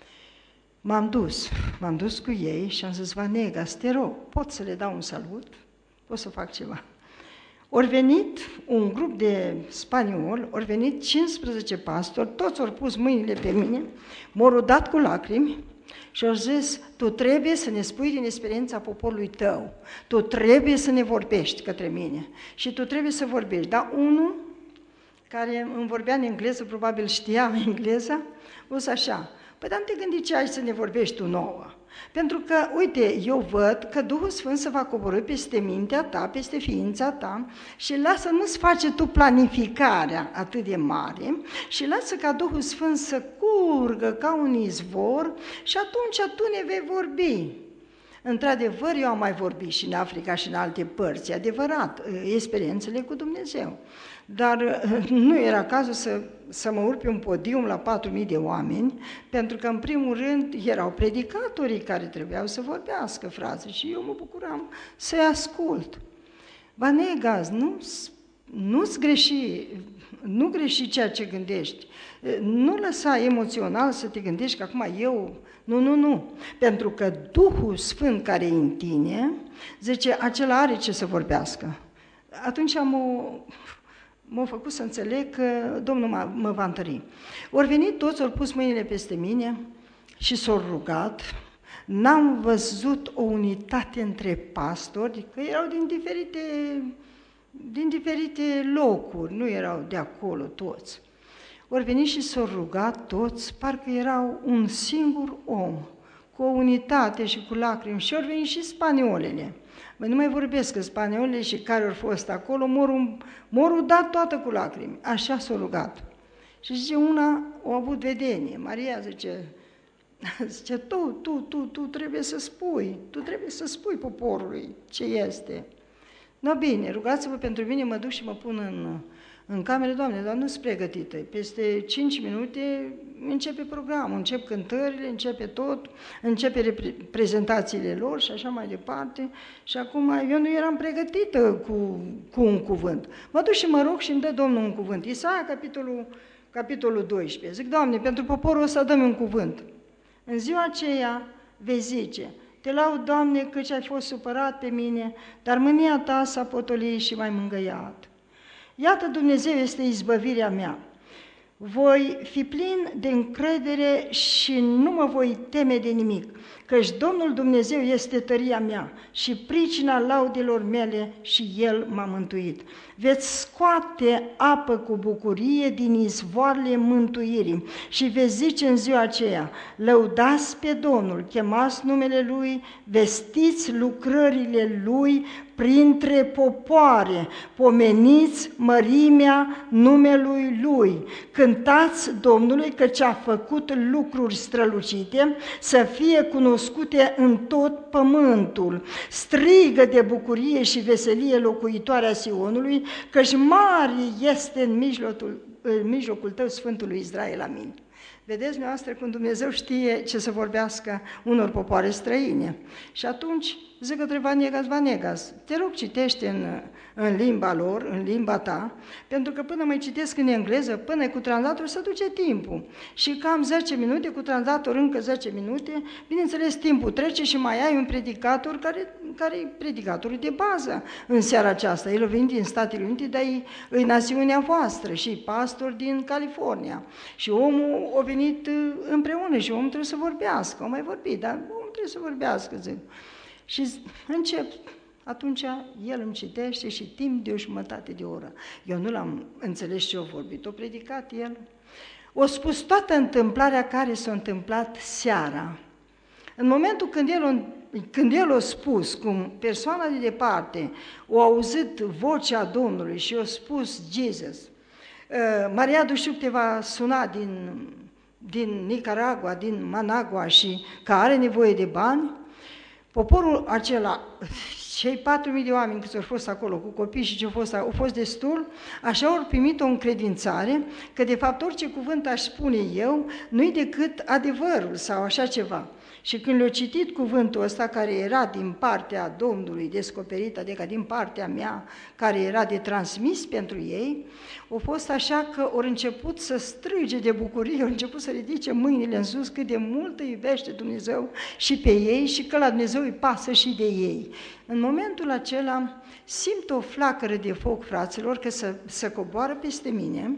m-am dus, m-am dus cu ei și am zis, Vanegas, te rog, pot să le dau un salut? Pot să fac ceva? Ori venit un grup de spanioli, ori venit cincisprezece pastori, toți au pus mâinile pe mine, m-au rudat cu lacrimi și au zis, tu trebuie să ne spui din experiența poporului tău, tu trebuie să ne vorbești către mine și tu trebuie să vorbești. Dar unul care îmi vorbea în engleză, probabil știa engleza, o să așa, păi dar nu te gândi ce ai să ne vorbești tu nouă. Pentru că, uite, eu văd că Duhul Sfânt se va coborî peste mintea ta, peste ființa ta și lasă, nu-ți face tu planificarea atât de mare și lasă ca Duhul Sfânt să curgă ca un izvor și atunci tu ne vei vorbi. Într-adevăr, eu am mai vorbit și în Africa și în alte părți, adevărat, experiențele cu Dumnezeu. Dar nu era cazul să, să mă urc pe un podium la patru mii de oameni, pentru că, în primul rând, erau predicatorii care trebuiau să vorbească, frate, și eu mă bucuram să-i ascult. Vanegas, nu, nu-ți greși, nu greși ceea ce gândești, nu lăsa emoțional să te gândești că acum eu... Nu, nu, nu, pentru că Duhul Sfânt care e în tine, zice, acela are ce să vorbească. Atunci m-a, m-a făcut să înțeleg că Domnul mă, mă va întări. Ori venit toți, au pus mâinile peste mine și s-au rugat. N-am văzut o unitate între pastori, că erau din diferite, din diferite locuri, nu erau de acolo toți. Ori veni și s-au rugat toți, parcă erau un singur om, cu o unitate și cu lacrimi. Și ori veni și spaniolele. Mă, nu mai vorbesc că spaniolele și care au fost acolo m-au rudat toată cu lacrimi. Așa s-au rugat. Și zice, una a avut vedenie. Maria zice, zice tu, tu, tu, tu trebuie să spui, tu trebuie să spui poporului ce este. No, bine, rugați-vă pentru mine, mă duc și mă pun în, în cameră. Doamne, dar nu sunt pregătită. Peste cinci minute începe programul, încep cântările, începe tot, începe prezentațiile lor și așa mai departe. Și acum eu nu eram pregătită cu, cu un cuvânt. Mă duc și mă rog și îmi dă Domnul un cuvânt. Isaia, capitolul, capitolul doisprezece. Zic, Doamne, pentru poporul ăsta dă-mi un cuvânt. În ziua aceea vei zice: Te laud, Doamne, căci ai fost supărat pe mine, dar mânia ta s-a potolit și m-ai mângâiat. Iată, Dumnezeu este izbăvirea mea. Voi fi plin de încredere și nu mă voi teme de nimic, căci Domnul Dumnezeu este tăria mea și pricina laudelor mele și El m-a mântuit. Veți scoate apă cu bucurie din izvoarele mântuirii și veți zice în ziua aceea: lăudați pe Domnul, chemați numele Lui, vestiți lucrările Lui printre popoare, pomeniți mărimea numelui Lui, cântați Domnului căci a făcut lucruri strălucite, să fie cunoscute în tot pământul. Strigă de bucurie și veselie locuitoarea Sionului, căci mare este în mijlocul, în mijlocul tău Sfântul lui Israel. Amin. Vedeți, noastră, când Dumnezeu știe ce să vorbească unor popoare străine. Și atunci zic către Vanegas: Vanegas, te rog, citește în, în limba lor, în limba ta, pentru că până mai citesc în engleză, până cu translator, se duce timpul. Și cam zece minute, cu translator încă zece minute, bineînțeles, timpul trece și mai ai un predicator care, care e predicatorul de bază în seara aceasta. El a venit din Statele Unite, dar e, e națiunea voastră și pastor din California. Și omul a venit împreună și omul trebuie să vorbească. O mai vorbit, dar omul trebuie să vorbească, zic. Și încep, atunci el îmi citește și timp de o jumătate de oră. Eu nu l-am înțeles ce a vorbit, a predicat el. O spus toată întâmplarea care s-a întâmplat seara. În momentul când el, când el a spus, cum persoana de departe a auzit vocea Domnului și a spus Jesus, Maria Dușuc te va suna din, din Nicaragua, din Managua și că are nevoie de bani, poporul acela, cei patru mii de oameni câți au fost acolo cu copii și ce au fost, au fost destul, așa au primit o încredințare că de fapt orice cuvânt aș spune eu nu-i decât adevărul sau așa ceva. Și când le-au citit cuvântul ăsta care era din partea Domnului descoperit, adică din partea mea, care era de transmis pentru ei, a fost așa că au început să strige de bucurie, au început să ridice mâinile în sus cât de mult îi iubește Dumnezeu și pe ei și că la Dumnezeu îi pasă și de ei. În momentul acela simt o flacără de foc, fraților, că să, să coboară peste mine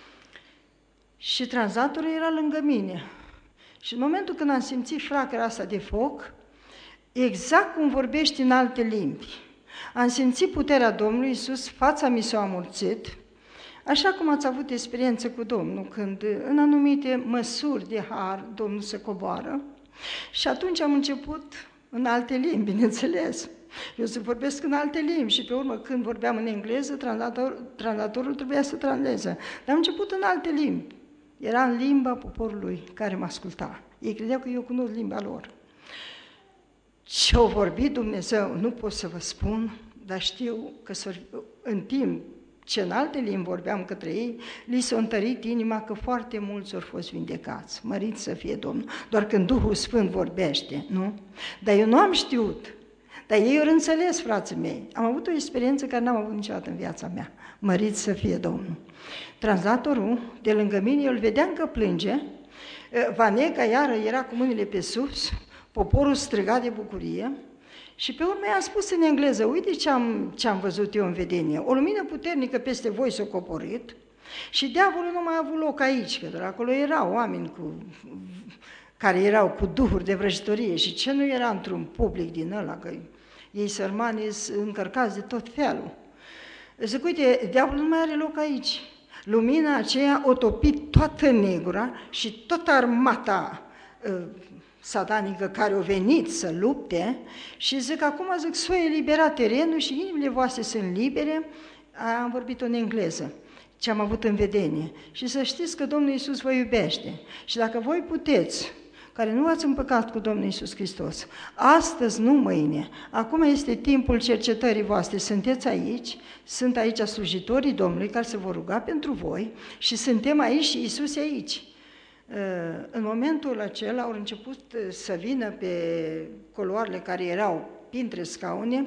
și translatorul era lângă mine. Și în momentul când am simțit flacăra asta de foc, exact cum vorbești în alte limbi, am simțit puterea Domnului Iisus, fața mi s-a amorțit, așa cum ați avut experiență cu Domnul, când în anumite măsuri de har Domnul se coboară. Și atunci am început în alte limbi, bineînțeles. Eu să vorbesc în alte limbi și pe urmă când vorbeam în engleză, translator, translatorul trebuia să transleze. Dar am început în alte limbi. Era în limba poporului care mă asculta. Ei credeau că eu cunosc limba lor. Ce-au vorbit Dumnezeu, nu pot să vă spun, dar știu că în timp ce în alte limbi vorbeam către ei, li s-a întărit inima că foarte mulți au fost vindecați. Mărit să fie Domnul. Doar când Duhul Sfânt vorbește, nu? Dar eu nu am știut. Dar ei au înțeles, frații mei. Am avut o experiență care n-am avut niciodată în viața mea. Mărit să fie Domnul. Translatorul de lângă mine, eu îl vedeam că plânge, Vanega iară era cu mâinile pe sus, poporul striga de bucurie și pe urmă i-am spus în engleză: uite ce am, ce am văzut eu în vedenie, o lumină puternică peste voi s-a coborât și diavolul nu mai a avut loc aici, că de acolo erau oameni cu, care erau cu duhuri de vrăjitorie și ce nu era într-un public din ăla, că ei sărmani încărcați de tot felul. Zic, uite, diavolul nu mai are loc aici. Lumina aceea o topit toată negura și toată armata uh, satanică care a venit să lupte și zic, acum zic, s-o eliberat terenul și inimile voastre sunt libere. Am vorbit în engleză, ce am avut în vedenie. Și să știți că Domnul Iisus vă iubește și dacă voi puteți care nu v-ați împăcat cu Domnul Iisus Hristos, astăzi, nu mâine, acum este timpul cercetării voastre, sunteți aici, sunt aici slujitorii Domnului care se vor ruga pentru voi și suntem aici și Iisus e aici. În momentul acela au început să vină pe coloarele care erau printre scaune,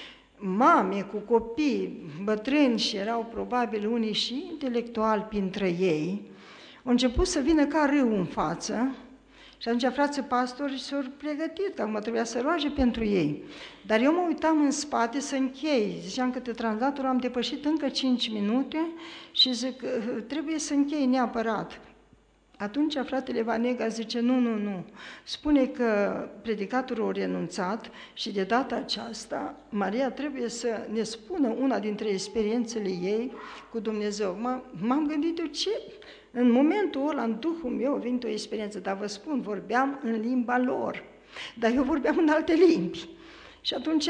mame cu copii, bătrâni și erau probabil unii și intelectuali printre ei, au început să vină ca râu în față și atunci frații pastori s-au pregătit, că acum trebuia să roage pentru ei. Dar eu mă uitam în spate să închei, ziceam că de translator am depășit încă cinci minute și zic, trebuie să închei neapărat. Atunci fratele Vanega zice, nu, nu, nu, spune că predicatorul a renunțat și de data aceasta Maria trebuie să ne spună una dintre experiențele ei cu Dumnezeu. M-am gândit eu ce... În momentul ăla, în Duhul meu, a venit o experiență, dar vă spun, vorbeam în limba lor, dar eu vorbeam în alte limbi. Și atunci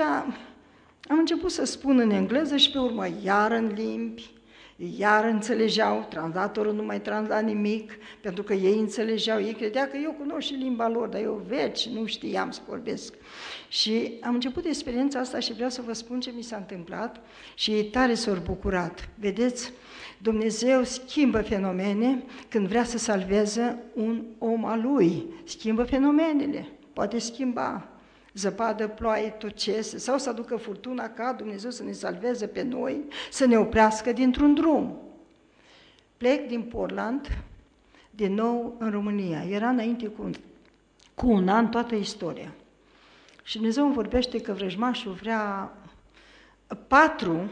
am început să spun în engleză și pe urmă iar în limbi, iar înțelegeau, translatorul nu mai transla nimic, pentru că ei înțelegeau, ei credea că eu cunosc și limba lor, dar eu veci nu știam să vorbesc. Și am început experiența asta și vreau să vă spun ce mi s-a întâmplat și ei tare s-au bucurat. Vedeți, Dumnezeu schimbă fenomene când vrea să salveze un om al lui, schimbă fenomenele, poate schimba. Zăpadă, ploaie, tot ce este, sau să aducă furtuna ca Dumnezeu să ne salveze pe noi, să ne oprească dintr-un drum. Plec din Portland, din nou în România. Era înainte cu un, cu un an toată istoria. Și Dumnezeu îmi vorbește că vrăjmașul vrea patru,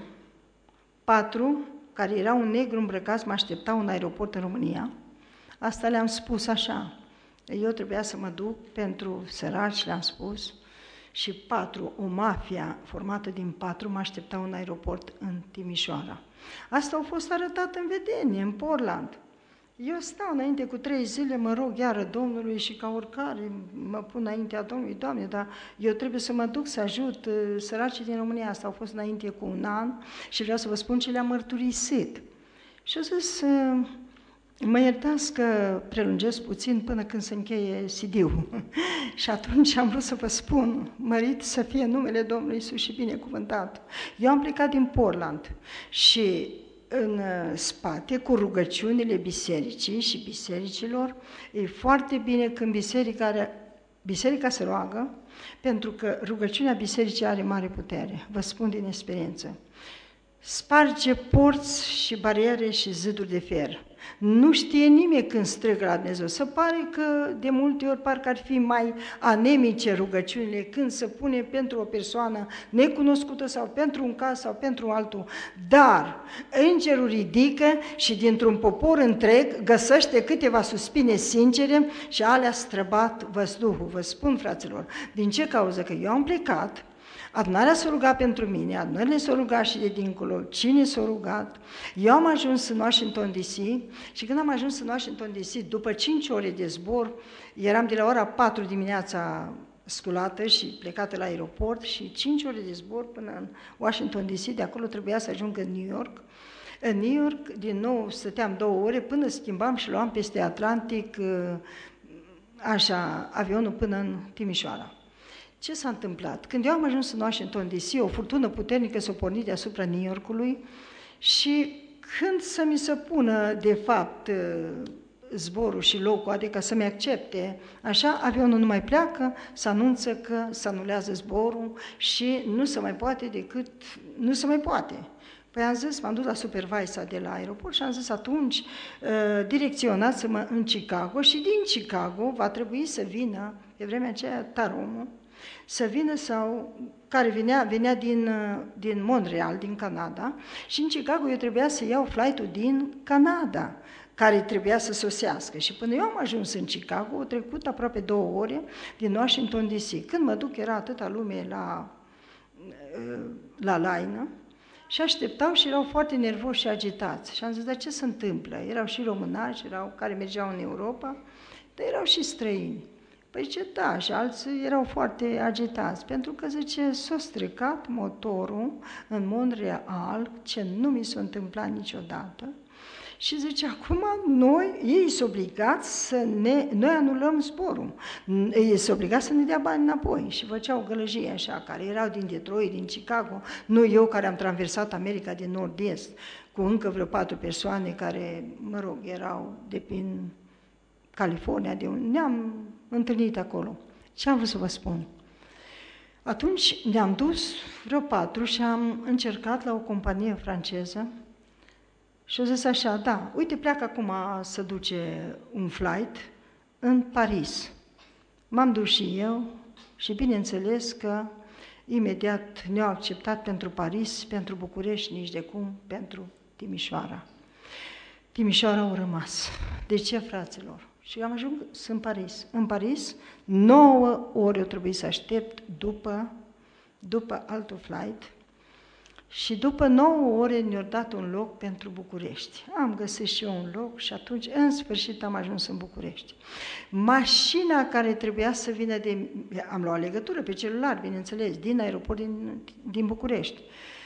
patru, care erau un negru îmbrăcați, mă așteptau în aeroport în România. Asta le-am spus așa. Eu trebuia să mă duc pentru săraci, le-am spus, și patru, o mafia formată din patru, mă așteptau în aeroport în Timișoara. Asta a fost arătat în vedenie, în Portland. Eu stau înainte cu trei zile, mă rog iară Domnului și ca oricare mă pun înaintea Domnului, Doamne, dar eu trebuie să mă duc să ajut uh, săracii din România. Asta au fost înainte cu un an și vreau să vă spun ce le-am mărturisit. Și au zis... Uh, Mă iertați că prelungesc puțin până când se încheie C D-ul. Și atunci am vrut să vă spun, mărit să fie numele Domnului Iisus și binecuvântat. Eu am plecat din Portland și în spate, cu rugăciunile bisericii și bisericilor, e foarte bine când biserica, biserica se roagă, pentru că rugăciunea bisericii are mare putere. Vă spun din experiență. Sparge porți și bariere și ziduri de fier. Nu știe nimeni când strigă la Dumnezeu. Se pare că de multe ori parcă ar fi mai anemice rugăciunile când se pune pentru o persoană necunoscută sau pentru un caz sau pentru altul. Dar îngerul ridică și dintr-un popor întreg găsește câteva suspine sincere și alea străbat văzduhul. Vă spun, fraților, din ce cauză? Că eu am plecat, adunarea s-a rugat pentru mine, adunările s-au rugat și de dincolo, cine s-a rugat. Eu am ajuns în Washington D C și când am ajuns în Washington D C, după cinci ore de zbor, eram de la ora patru dimineața sculată și plecată la aeroport și cinci ore de zbor până în Washington D C, de acolo trebuia să ajung în New York. În New York, din nou, stăteam două ore până schimbam și luam peste Atlantic, așa, avionul până în Timișoara. Ce s-a întâmplat? Când eu am ajuns în Washington D C, o furtună puternică s-a pornit deasupra New Yorkului și când să mi se pună, de fapt, zborul și locul, adică să-mi accepte, așa, avionul nu mai pleacă, se anunță că se anulează zborul și nu se mai poate decât, nu se mai poate. Păi am zis, m-am dus la supervisa de la aeroport și am zis atunci, direcționați-mă în Chicago și din Chicago va trebui să vină, pe vremea aceea, Taromul, să vină sau, care venea, venea din, din Montreal, din Canada, și în Chicago eu trebuia să iau flight-ul din Canada, care trebuia să sosească. Și până eu am ajuns în Chicago, au trecut aproape două ore din Washington D C. Când mă duc, era atâta lume la, la laină și așteptau și erau foarte nervoși și agitați. Și am zis, dar ce se întâmplă? Erau și românași, erau care mergeau în Europa, dar erau și străini. Păi ce da, și alții erau foarte agitați, pentru că, zice, s-a stricat motorul în Montreal, ce nu mi s-a întâmplat niciodată, Și zice, acum noi, ei sunt obligați să ne, noi anulăm zborul, ei sunt obligați să ne dea bani înapoi. Și făceau gălăgie așa, care erau din Detroit, din Chicago, nu eu care am traversat America din nord-est, cu încă vreo patru persoane care, mă rog, erau de prin California, de unde ne-am întâlnit acolo. Ce am vrut să vă spun? Atunci ne-am dus vreo patru și am încercat la o companie franceză și au zis așa, da, uite, pleacă acum să duce un flight în Paris. M-am dus și eu și bineînțeles că imediat ne-au acceptat pentru Paris, pentru București, nici de cum, pentru Timișoara. Timișoara au rămas. De ce, fraților? Și am ajuns în Paris. În Paris, nouă ore o trebuie să aștept după, după altul flight și după nouă ore ne-au dat un loc pentru București. Am găsit și eu un loc și atunci, în sfârșit, am ajuns în București. Mașina care trebuia să vină de... Am luat legătură pe celular, bineînțeles, din aeroport din, din București.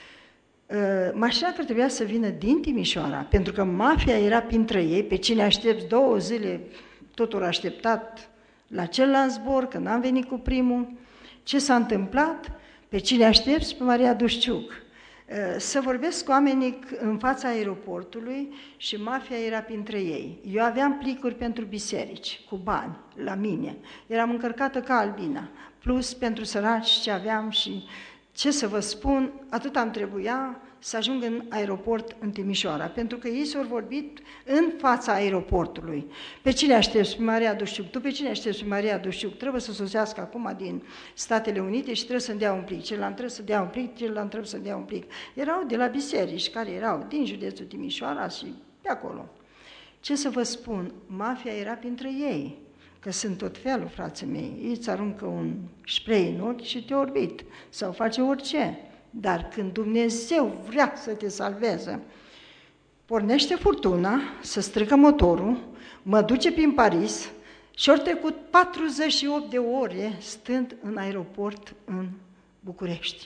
Mașina care trebuia să vină din Timișoara, pentru că mafia era printre ei, pe cine aștepți două zile, totul așteptat la celălalt zbor, că n-am venit cu primul. Ce s-a întâmplat? Pe cine aștepți? Pe Maria Dușciuc. Să vorbesc cu oamenii în fața aeroportului și mafia era printre ei. Eu aveam plicuri pentru biserici, cu bani, la mine. Eram încărcată ca albina, plus pentru săraci ce aveam și... Ce să vă spun, atât am trebuia să ajung în aeroport în Timișoara, pentru că ei s-au vorbit în fața aeroportului. Pe cine aștepți? Pe Maria Dușciuc. Tu pe cine aștepți? Pe Maria Dușciuc. Trebuie să sosească acum din Statele Unite și trebuie să-mi dea un plic. Celălalt trebuie să dea un plic, celălalt trebuie să dea un plic. Erau de la biserici, care erau din județul Timișoara și pe acolo. Ce să vă spun? Mafia era printre ei. Că sunt tot felul, frații mei, ei îți aruncă un spray în ochi și te orbit, sau face orice. Dar când Dumnezeu vrea să te salveze, pornește furtuna, să strică motorul, mă duce prin Paris și ori trecut patruzeci și opt de ore stând în aeroport în București.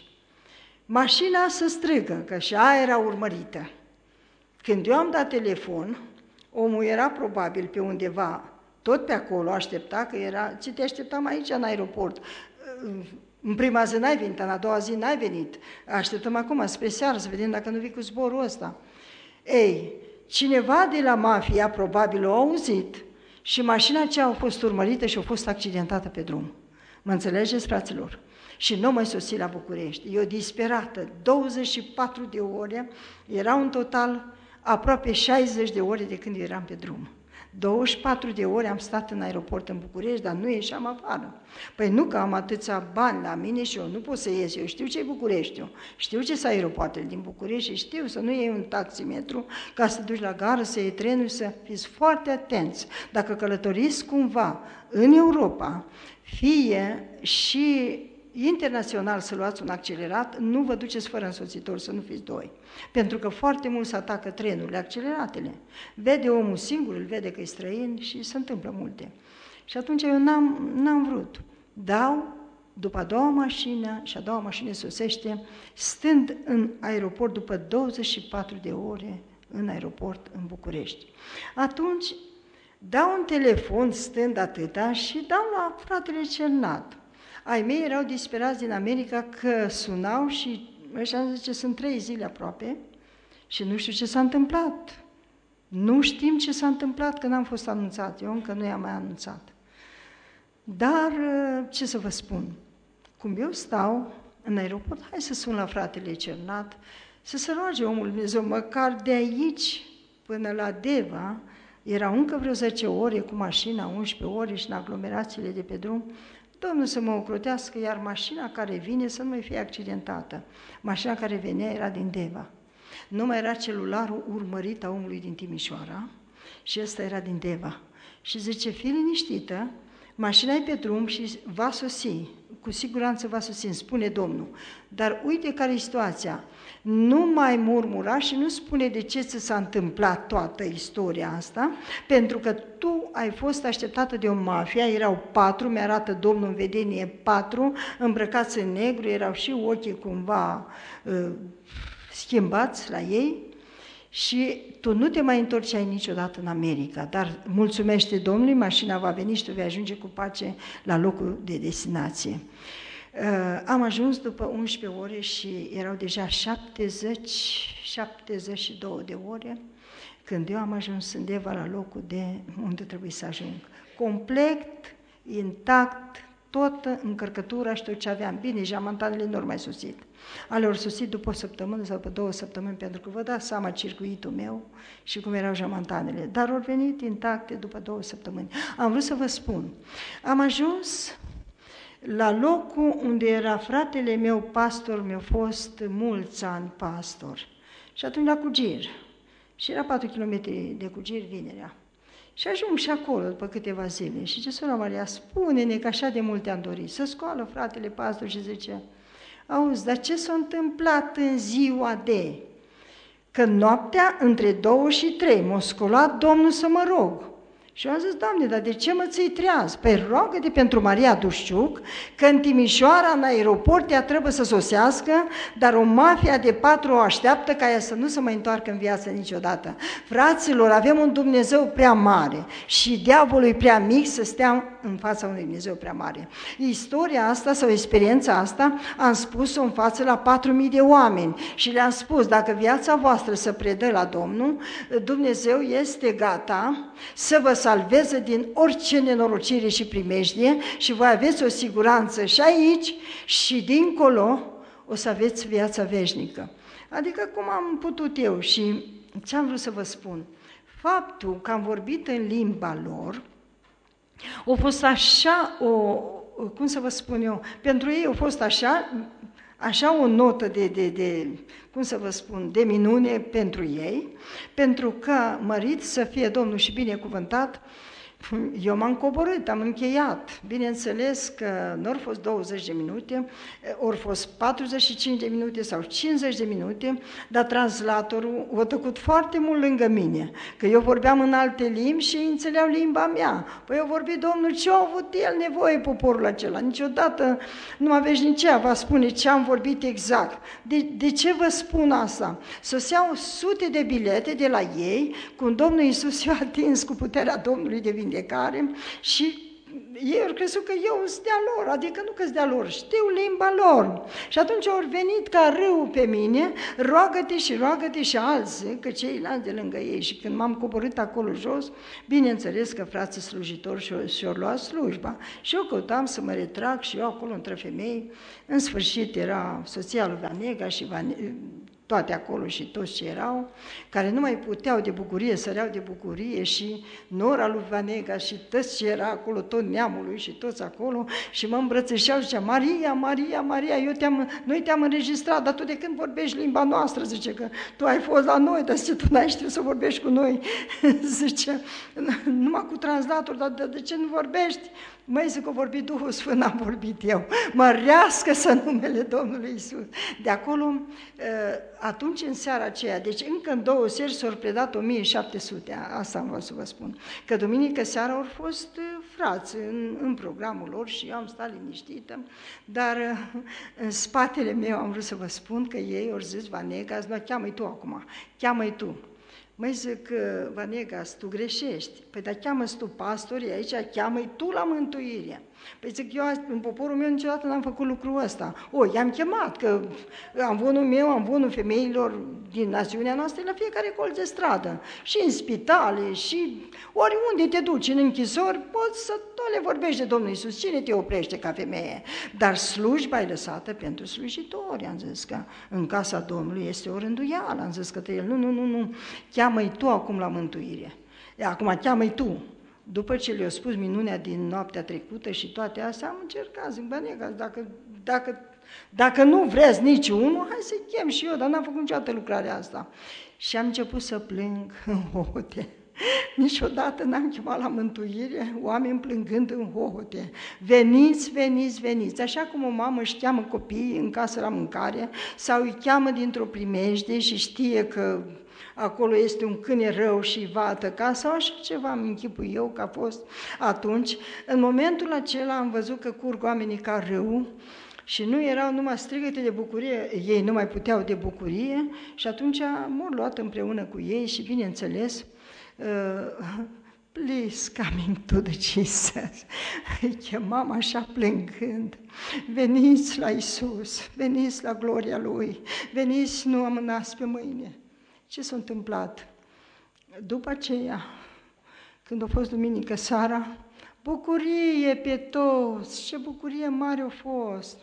Mașina se strigă, că și aia era urmărită. Când eu am dat telefon, omul era probabil pe undeva, tot pe acolo, aștepta, că era... Ce te așteptam aici, în aeroport? În prima zi n-ai venit, în a doua zi n-ai venit. Așteptăm acum, spre seară, să vedem dacă nu vii cu zborul ăsta. Ei, cineva de la mafia, probabil, o auzit și mașina aceea a fost urmărită și a fost accidentată pe drum. Mă înțelegeți, fraților? Și nu mai sosi la București. Eu disperată, douăzeci și patru de ore, erau în total aproape șaizeci de ore de când eram pe drum. douăzeci și patru de ore am stat în aeroport în București, dar nu ieșeam afară. Păi nu că am atâția bani la mine și eu nu pot să ies, eu știu ce-i Bucureștiul, știu ce sunt aeropoartele din București și știu să nu iei un taximetru ca să duci la gară, să iei trenul, să fiți foarte atenți. Dacă călătoriți cumva în Europa, fie și internațional să luați un accelerat, nu vă duceți fără însoțitor, să nu fiți doi. Pentru că foarte mult se atacă trenurile, acceleratele. Vede omul singur, îl vede că e străin și se întâmplă multe. Și atunci eu n-am, n-am vrut. Dau după a doua mașină și a doua mașină sosește, stând în aeroport după douăzeci și patru de ore în aeroport în București. Atunci dau un telefon stând atâta și dau la fratele Cernat. Ai mei erau disperați din America că sunau și ăștia zice, sunt trei zile aproape și nu știu ce s-a întâmplat. Nu știm ce s-a întâmplat, că n-am fost anunțat, eu încă nu i-am mai anunțat. Dar, ce să vă spun, cum eu stau în aeroport, hai să sun la fratele Cernat, să se roage omul Dumnezeu, măcar de aici până la Deva, erau încă vreo zece ore cu mașina, unsprezece ore și în aglomerațiile de pe drum, Domnul să mă ocrotească, iar mașina care vine să nu mai fie accidentată. Mașina care venea era din Deva. Nu mai era celularul urmărit a omului din Timișoara și ăsta era din Deva. Și zice, fii liniștită, mașina e pe drum și va sosi, cu siguranță va sosi, îmi spune Domnul. Dar uite care e situația, nu mai murmura și nu spune de ce ți s-a întâmplat toată istoria asta, pentru că tu ai fost așteptată de o mafia, erau patru, mi-arată Domnul în vedenie patru, îmbrăcați în negru, erau și ochii cumva uh, schimbați la ei și tu nu te mai întorceai niciodată în America, dar mulțumește Domnului, mașina va veni și tu vei ajunge cu pace la locul de destinație. Uh, am ajuns după unsprezece ore și erau deja șaptezeci, șaptezeci și două de ore când eu am ajuns în Deva la locul de unde trebuie să ajung. Complet, intact, toată încărcătura și tot ce aveam. Bine, jamantanele nu au mai sosit. Ale au sosit după o săptămână sau după două săptămâni, pentru că vă dați seama circuitul meu și cum erau jamantanele. Dar au venit intacte după două săptămâni. Am vrut să vă spun, am ajuns la locul unde era fratele meu pastor, mi-a fost mulți ani pastor. Și atunci la Cugir. Și era patru kilometri de Cugir vinerea. Și ajung și acolo după câteva zile. Și ce sora Maria, spune-ne că așa de multe am dorit. Să scoală fratele pastor și zice, auzi, dar ce s-a întâmplat în ziua de? Că noaptea între două și trei m-a scolat Domnul să mă rog. Și eu am zis, Doamne, dar de ce mă ții treaz? Păi roagă-te pentru Maria Dușciuc, că în Timișoara, în aeroport, ea trebuie să sosească, dar o mafia de patru o așteaptă ca ea să nu se mai întoarcă în viață niciodată. Fraților, avem un Dumnezeu prea mare și diavolul e prea mic să stea în fața unui Dumnezeu prea mare. Istoria asta sau experiența asta am spus-o în față la patru mii de oameni și le-am spus, dacă viața voastră se predă la Domnul, Dumnezeu este gata să vă salveze din orice nenorocire și primejdie și voi aveți o siguranță și aici și dincolo o să aveți viața veșnică. Adică cum am putut eu și ce am vrut să vă spun? Faptul că am vorbit în limba lor a fost așa o, cum să vă spun eu, pentru ei a fost așa, așa o notă de, de, de, cum să vă spun, de minune pentru ei, pentru că, mărit să fie Domnul și binecuvântat, eu m-am coborât, am încheiat. Bineînțeles că nu au fost douăzeci de minute, au fost patruzeci și cinci de minute sau cincizeci de minute, dar translatorul a tăcut foarte mult lângă mine, că eu vorbeam în alte limbi și ei înțeleau limba mea. Păi eu vorbi, Domnul, ce a avut el nevoie poporul acela? Niciodată nu aveți nici ea, va spune ce am vorbit exact. De, de ce vă spun asta? Soseau sute de bilete de la ei, cum Domnul Iisus i-a atins cu puterea Domnului de vindecare și ei au crezut că eu sunt de-a lor, adică nu că sunt de-a lor, știu limba lor. Și atunci au venit ca râu pe mine, roagă-te și roagă-te și alții, că ceilalți de lângă ei. Și când m-am coborât acolo jos, bineînțeles că frații slujitori și-au, și-au luat slujba. Și eu căutam să mă retrag și eu acolo între femei. În sfârșit era soția lui Vanega și Vanega, toate acolo și toți ce erau, care nu mai puteau de bucurie, săreau de bucurie și nora lui Vanega și toți ce era acolo, tot neamul lui și toți acolo și mă îmbrățișeau și zicea, Maria, Maria, Maria, eu te-am, noi te-am înregistrat, dar tu de când vorbești limba noastră, zice că tu ai fost la noi, dar zice, tu n-ai știut să vorbești cu noi, zice, numai cu translator, dar de, de ce nu vorbești? Măi, zic că a vorbit Duhul Sfânt, am vorbit eu. Mărească să numele Domnului Iisus. De acolo, atunci în seara aceea, deci încă în două seri s-au predat o mie șapte sute, asta am vrut să vă spun. Că duminică seara au fost frați în, în programul lor și eu am stat liniștită, dar în spatele meu am vrut să vă spun că ei au zis, Vanega, nu, cheamă-i tu acum, cheamă-i tu. Măi, zic, Vanegas, tu greșești. Păi, dar cheamă-ți tu pastorii aici, cheamă-i tu la mântuire. Păi zic, eu în poporul meu niciodată n-am făcut lucrul ăsta. O, i-am chemat, că am bunul meu, am bunul femeilor din națiunea noastră la fiecare colț de stradă. Și în spitale, și oriunde te duci, în închisori, poți să tot le vorbești de Domnul Iisus. Cine te oprește ca femeie? Dar slujba e lăsată pentru slujitori. Am zis că în casa Domnului este o rânduială. Am zis că el, nu, nu, nu, nu, cheamă-i tu acum la mântuire. Acum cheamă-i tu. După ce le-au spus minunea din noaptea trecută și toate astea, am încercat, zic, Vanega, dacă, dacă, dacă nu vreți niciunul, hai să-i chem și eu, dar n-am făcut niciodată lucrarea asta. Și am început să plâng în hohote. Niciodată n-am chemat la mântuire oameni plângând în hohote. Veniți, veniți, veniți. Așa cum o mamă își cheamă copiii în casă la mâncare sau îi cheamă dintr-o primejde și știe că acolo este un câine rău și va atăca sau așa ceva, îmi închipui eu că a fost atunci. În momentul acela am văzut că curg oamenii ca râu Și nu erau numai strigăte de bucurie, ei nu mai puteau de bucurie și atunci m-au luat împreună cu ei și, bineînțeles, uh, please, coming to the Jesus. Îi chemam așa plângând. Veniți la Iisus, veniți la gloria Lui, veniți, nu amânați pe mâine. Ce s-a întâmplat? După aceea, când a fost duminică seara, bucurie pe toți, ce bucurie mare a fost.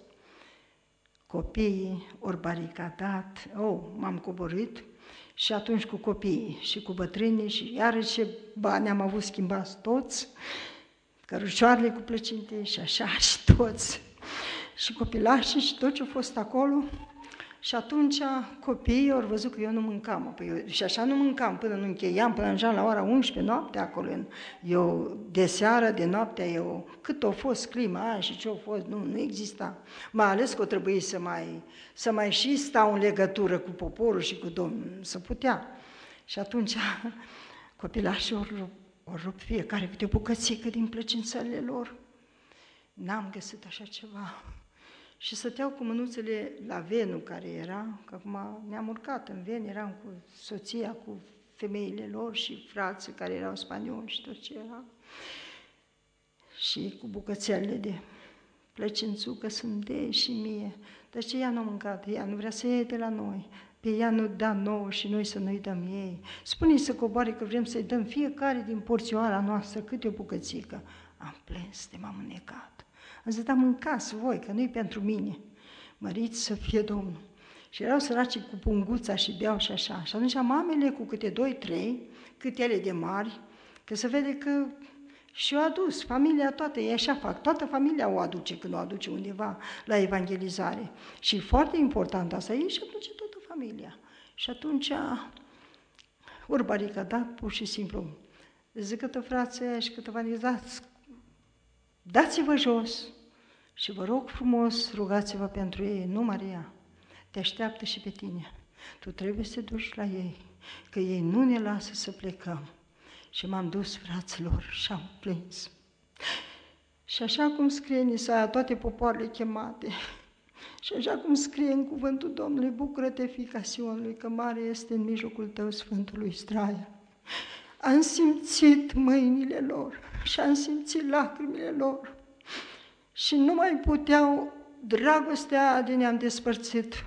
Copiii ori baricadat, oh, m-am coborât și atunci cu copiii și cu bătrânii și iarăși ce bani am avut schimbați toți, cărucioarele cu plăcinte și așa și toți, și copilașii și tot ce a fost acolo. Și atunci copiii au văzut că eu nu mâncam. Păi eu, și așa nu mâncam până nu încheiam, până ajungeam la ora unsprezece noaptea acolo. Eu, de seară, de noaptea, eu, cât a fost clima aia și ce a fost, nu, nu exista. Mai ales că o trebuie să mai, să mai și stau în legătură cu poporul și cu Domnul, să putea. Și atunci copilașii au rupt, au rupt fiecare câte o bucățică din plăcințările lor. N-am găsit așa ceva. Și stăteau cu mânuțele la Venu care era, că acum ne-am urcat în Ven, eram cu soția, cu femeile lor și frații care erau spanioli și tot ce era. Și cu bucățelele de plăcințucă sunt de și mie. Dar ce ea nu a mâncat, ea nu vrea să iei de la noi. Pe ea nu da nouă și noi să nu-i dăm ei. Spune-i să coboare că vrem să-i dăm fiecare din porțioara noastră câte o bucățică. Am plâns, de m-am înnecat. Am zis, dar mâncați voi, că nu-i pentru mine. Măriți să fie Domnul. Și erau săraci cu punguța și beau și așa. Și atunci mamele cu câte doi, trei, câte ele de mari, că se vede că și-o adus, familia toată, ei așa fac, toată familia o aduce când o aduce undeva la evangelizare. Și foarte important asta, ei și aduce toată familia. Și atunci, ori baricadat, pur și simplu, zic câtă frații și câtă evangelizați, dați-vă jos și vă rog frumos, rugați-vă pentru ei, nu Maria, te așteaptă și pe tine. Tu trebuie să te duci la ei, că ei nu ne lasă să plecăm. Și m-am dus, fraților, și am plâns. Și așa cum scrie în Isaia, toate popoarele chemate, și așa cum scrie în cuvântul Domnului, bucură-te, fiica Sionului, că mare este în mijlocul tău Sfântului Straia. Am simțit mâinile lor și am simțit lacrimile lor și nu mai puteau, dragostea de ne-am despărțit.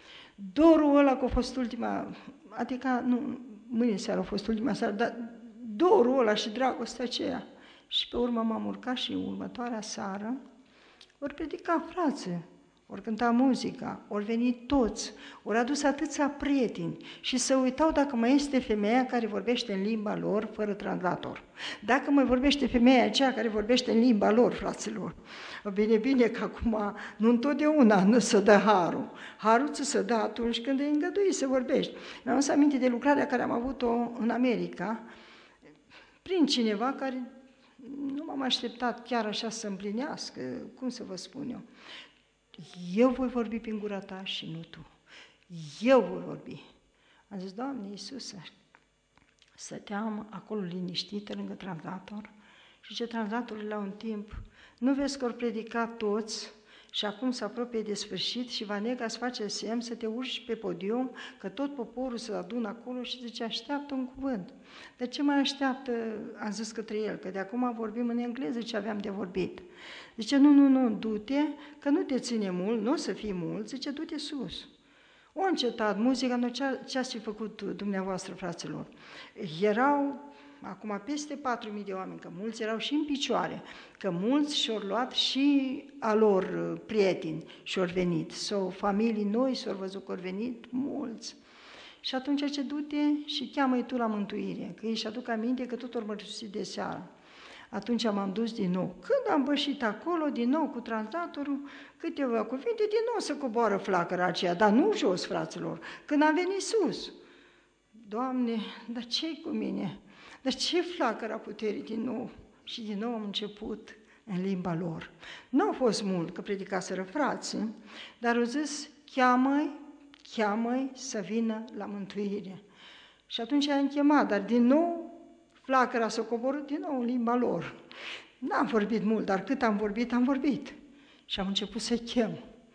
Dorul ăla că a fost ultima, adică nu, mâine seara a fost ultima seară, dar dorul ăla și dragostea aceea. Și pe urmă m-am urcat și următoarea seară, ori predica frații, ori cânta muzica, ori venit toți, ori adus atâția prieteni și să uitau dacă mai este femeia care vorbește în limba lor fără translator. Dacă mai vorbește femeia aceea care vorbește în limba lor, fraților. Bine, bine că acum nu întotdeauna nu se dă harul. Harul ți se dă atunci când îi îngădui să vorbești. Mi-am adus aminte de lucrarea care am avut-o în America, prin cineva care nu m-am așteptat chiar așa să împlinească, cum să vă spun eu. Eu voi vorbi prin gura ta și nu tu. Eu voi vorbi. Am zis, Doamne Iisuse, stăteam acolo liniștită lângă translator și ce translatorul la un timp, nu vezi că ori predica toți și acum se apropie de sfârșit și Vanega îți face semn să te urci pe podium, că tot poporul se adună acolo și zice, așteaptă un cuvânt. De ce mai așteaptă? Am zis către el, că de acum vorbim în engleză ce aveam de vorbit. Zice, nu, nu, nu, du-te, că nu te ține mult, nu o să fii mult, zice, du-te sus. O încetat muzica, nu ce ați fi făcut dumneavoastră, fraților? Erau acum peste patru mii de oameni, că mulți erau și în picioare, că mulți și-au luat și a lor prieteni și-au venit, sau familii noi și-au văzut că au venit mulți. Și atunci ce du-te și cheamă-i tu la mântuire, că ei și aduc aminte că tot ori mărturisit de seară. Atunci m-am dus din nou. Când am pășit acolo, din nou cu translatorul, câteva cuvinte, din nou să coboară flacăra aceea, dar nu jos, fraților, când am venit sus. Doamne, dar ce-i cu mine? Dar ce flacăra puterii din nou? Și din nou am început în limba lor. Nu a fost mult că predicaseră frații, dar au zis, cheamă-i, cheamă-i să vină la mântuire. Și atunci am chemat, dar din nou flacăra s-a coborât din nou în limba lor. N-am vorbit mult, dar cât am vorbit, am vorbit. Și am început să chem.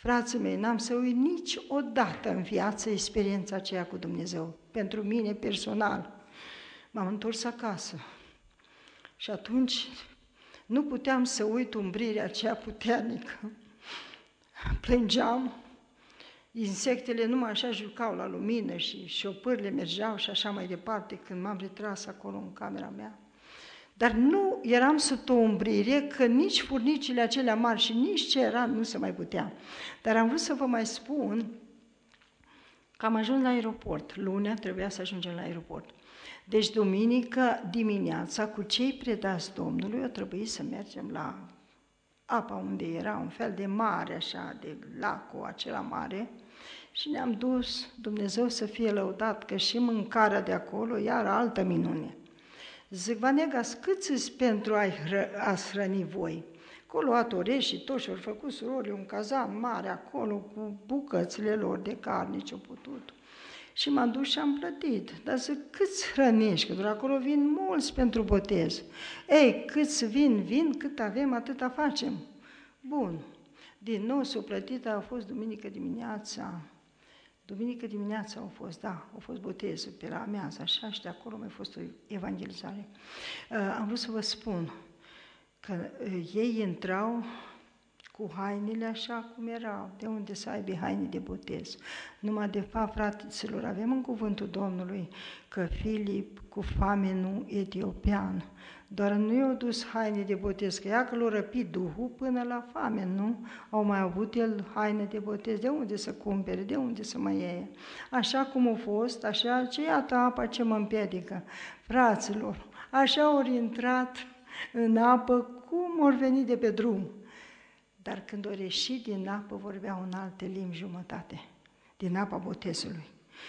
Frații mei, n-am să uit niciodată în viață experiența aceea cu Dumnezeu. Pentru mine, personal, m-am întors acasă. Și atunci nu puteam să uit umbrirea aceea puternică. Plângeam, insectele numai așa jucau la lumină și șopârle mergeau și așa mai departe când m-am retras acolo în camera mea. Dar nu eram sub o umbrire, că nici furnicile acelea mari și nici ce era nu se mai putea. Dar am vrut să vă mai spun că am ajuns la aeroport. Lunea trebuia să ajungem la aeroport. Deci, duminică dimineața, cu cei predați Domnului, a trebuit să mergem la apa unde era un fel de mare, așa, de lacul acela mare, și ne-am dus, Dumnezeu să fie lăudat, că și mâncarea de acolo, iar altă minune. Zic, Vanegas, cât îți pentru a-i hră, a-ți hrăni voi? Coloatorești și toți și-au făcut surorii un cazan mare acolo cu bucățile lor de carne ce-au putut. Și m-am dus și am plătit. Dar zic, câți hrănești? Că doar acolo vin mulți pentru botez. Ei, câți vin, vin, cât avem, atâta facem. Bun. Din nou s-o plătit, a fost duminică dimineața. Duminică dimineața au fost, da, au fost botezul pe la amiază, așa, și de acolo mai a fost o evangelizare. Uh, am vrut să vă spun că uh, ei intrau cu hainele așa cum erau, de unde să aibă haine de botez. Numai de fapt, fraților, avem în cuvântul Domnului că Filip cu famenul etiopian, doar nu i-au dus haine de botez, că ea că l-a răpit Duhul până la famen, nu? Au mai avut el haine de botez, de unde să cumpere, de unde să mai iei? Așa cum a fost, așa, ce iată apa ce mă împiedică. Fraților, așa au intrat în apă, cum ori veni de pe drum. Dar când ori ieși din apă, vorbeau în alte limbi jumătate, din apa botezului.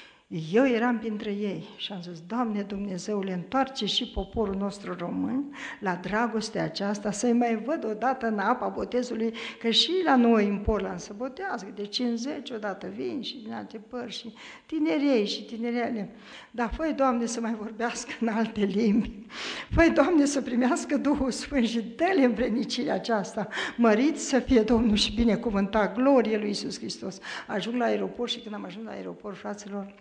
Eu eram printre ei și am zis, Doamne Dumnezeule, întoarce și poporul nostru român la dragostea aceasta, să-i mai văd odată în apa botezului, că și la noi în Portland se botează, de cincizeci odată vin și din alte părți și tinerei și tinerele. Dar fă-i, Doamne, să mai vorbească în alte limbi, fă-i, Doamne, să primească Duhul Sfânt și dă-le învrednicirea aceasta, mărit să fie Domnul și binecuvântat, glorie lui Iisus Hristos. Ajung la aeroport și când am ajuns la aeroport, fraților,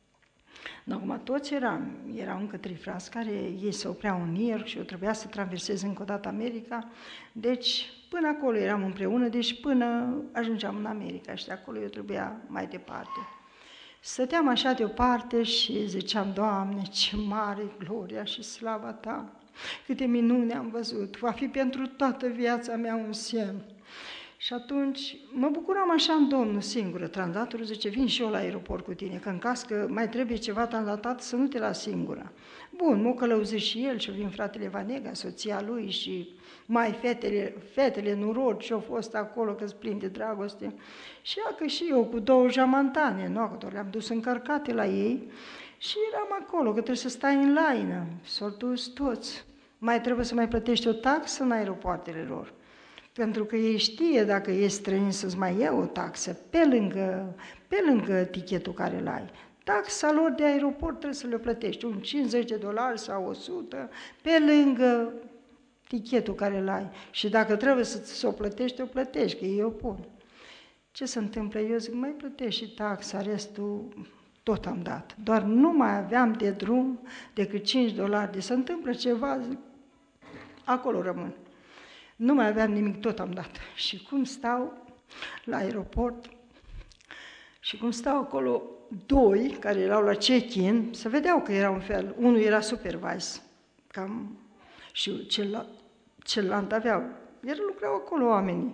acum toți eram, erau încă trei frați care ei se opreau în New York și eu trebuia să traversez încă o dată America, deci până acolo eram împreună, deci până ajungeam în America și de acolo eu trebuia mai departe. Stăteam așa deoparte și ziceam, Doamne, ce mare gloria și slava Ta, câte minuni am văzut, va fi pentru toată viața mea un semn. Și atunci mă bucuram așa în Domnul singură. Translatorul zice, vin și eu la aeroport cu tine, că în caz că mai trebuie ceva translatat, să nu te las singură. Bun, m-o călăuzit și el și vin fratele Vanega, soția lui și mai fetele, fetele nurod și au fost acolo că-s plin de dragoste. Și ia că și eu cu două jamantane, nu, că doar le-am dus încărcate la ei și eram acolo, că trebuie să stai în laină. S-au dus toți. Mai trebuie să mai plătești o taxă în aeropoartele lor. Pentru că ei știe dacă ești străin să-ți mai ia o taxă pe lângă, pe lângă tichetul care îl ai. Taxa lor de aeroport trebuie să le plătești, un cincizeci de dolari sau o sută, pe lângă tichetul care îl ai. Și dacă trebuie să, să o plătești, o plătești, că ei o pun. Ce se întâmplă? Eu zic, mai plătești și taxa, restul tot am dat. Doar nu mai aveam de drum decât cinci dolari. De se întâmplă ceva, zic, acolo rămân. Nu mai aveam nimic, tot am dat. Și cum stau la aeroport și cum stau acolo doi care erau la check-in, se vedeau că era un fel. Unul era supervise, cam, și celălalt, celălalt aveau. Iar lucrau acolo oamenii.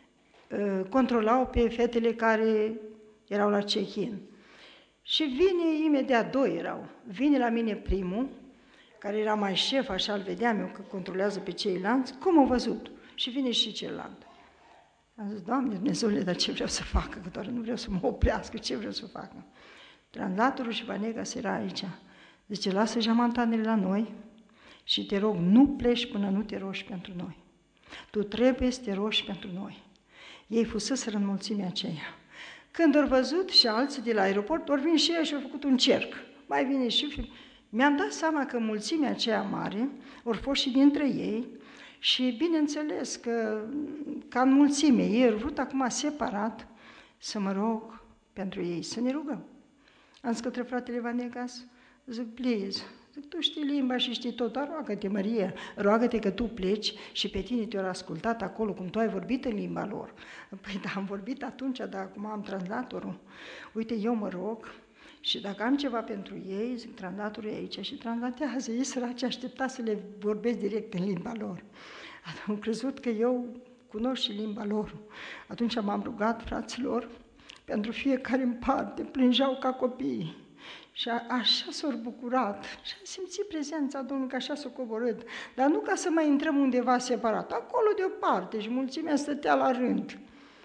Controlau pe fetele care erau la check-in. Și vine, imediat doi erau. Vine la mine primul, care era mai șef, așa îl vedeam eu că controlează pe ceilalți, cum au văzut? Și vine și celălalt. Am zis, Doamne Dumnezeule, dar ce vreau să facă? Că doar nu vreau să mă oprească, ce vreau să facă? Translatorul și Vanegas era aici. Zice, lasă jamantanele la noi și te rog, nu pleci până nu te rogi pentru noi. Tu trebuie să te rogi pentru noi. Ei fuseseră în mulțimea aceea. Când au văzut și alții de la aeroport, ori vin și ei și au făcut un cerc. Mai vine și... Mi-am dat seama că mulțimea aceea mare ori fost și dintre ei și bineînțeles că ca în mulțime, ei au vrut acum separat să mă rog pentru ei, să ne rugăm. Am zis către fratele Vanegas, zic, please, zic, tu știi limba și știi tot, dar roagă-te, Maria, roagă-te că tu pleci și pe tine te-au ascultat acolo cum tu ai vorbit în limba lor. Păi da, am vorbit atunci, dar acum am translatorul. Uite, eu mă rog și dacă am ceva pentru ei, zic, translatorul e aici și translatează. Ei săraci aștepta să le vorbesc direct în limba lor. Am crezut că eu cunosc și limba lor. Atunci m-am rugat, fraților, pentru fiecare în parte, plângeau ca copiii. Și a, așa s-au bucurat și am simțit prezența Domnului, că așa s-a coborât. Dar nu ca să mai intrăm undeva separat, acolo deoparte și mulțimea stătea la rând.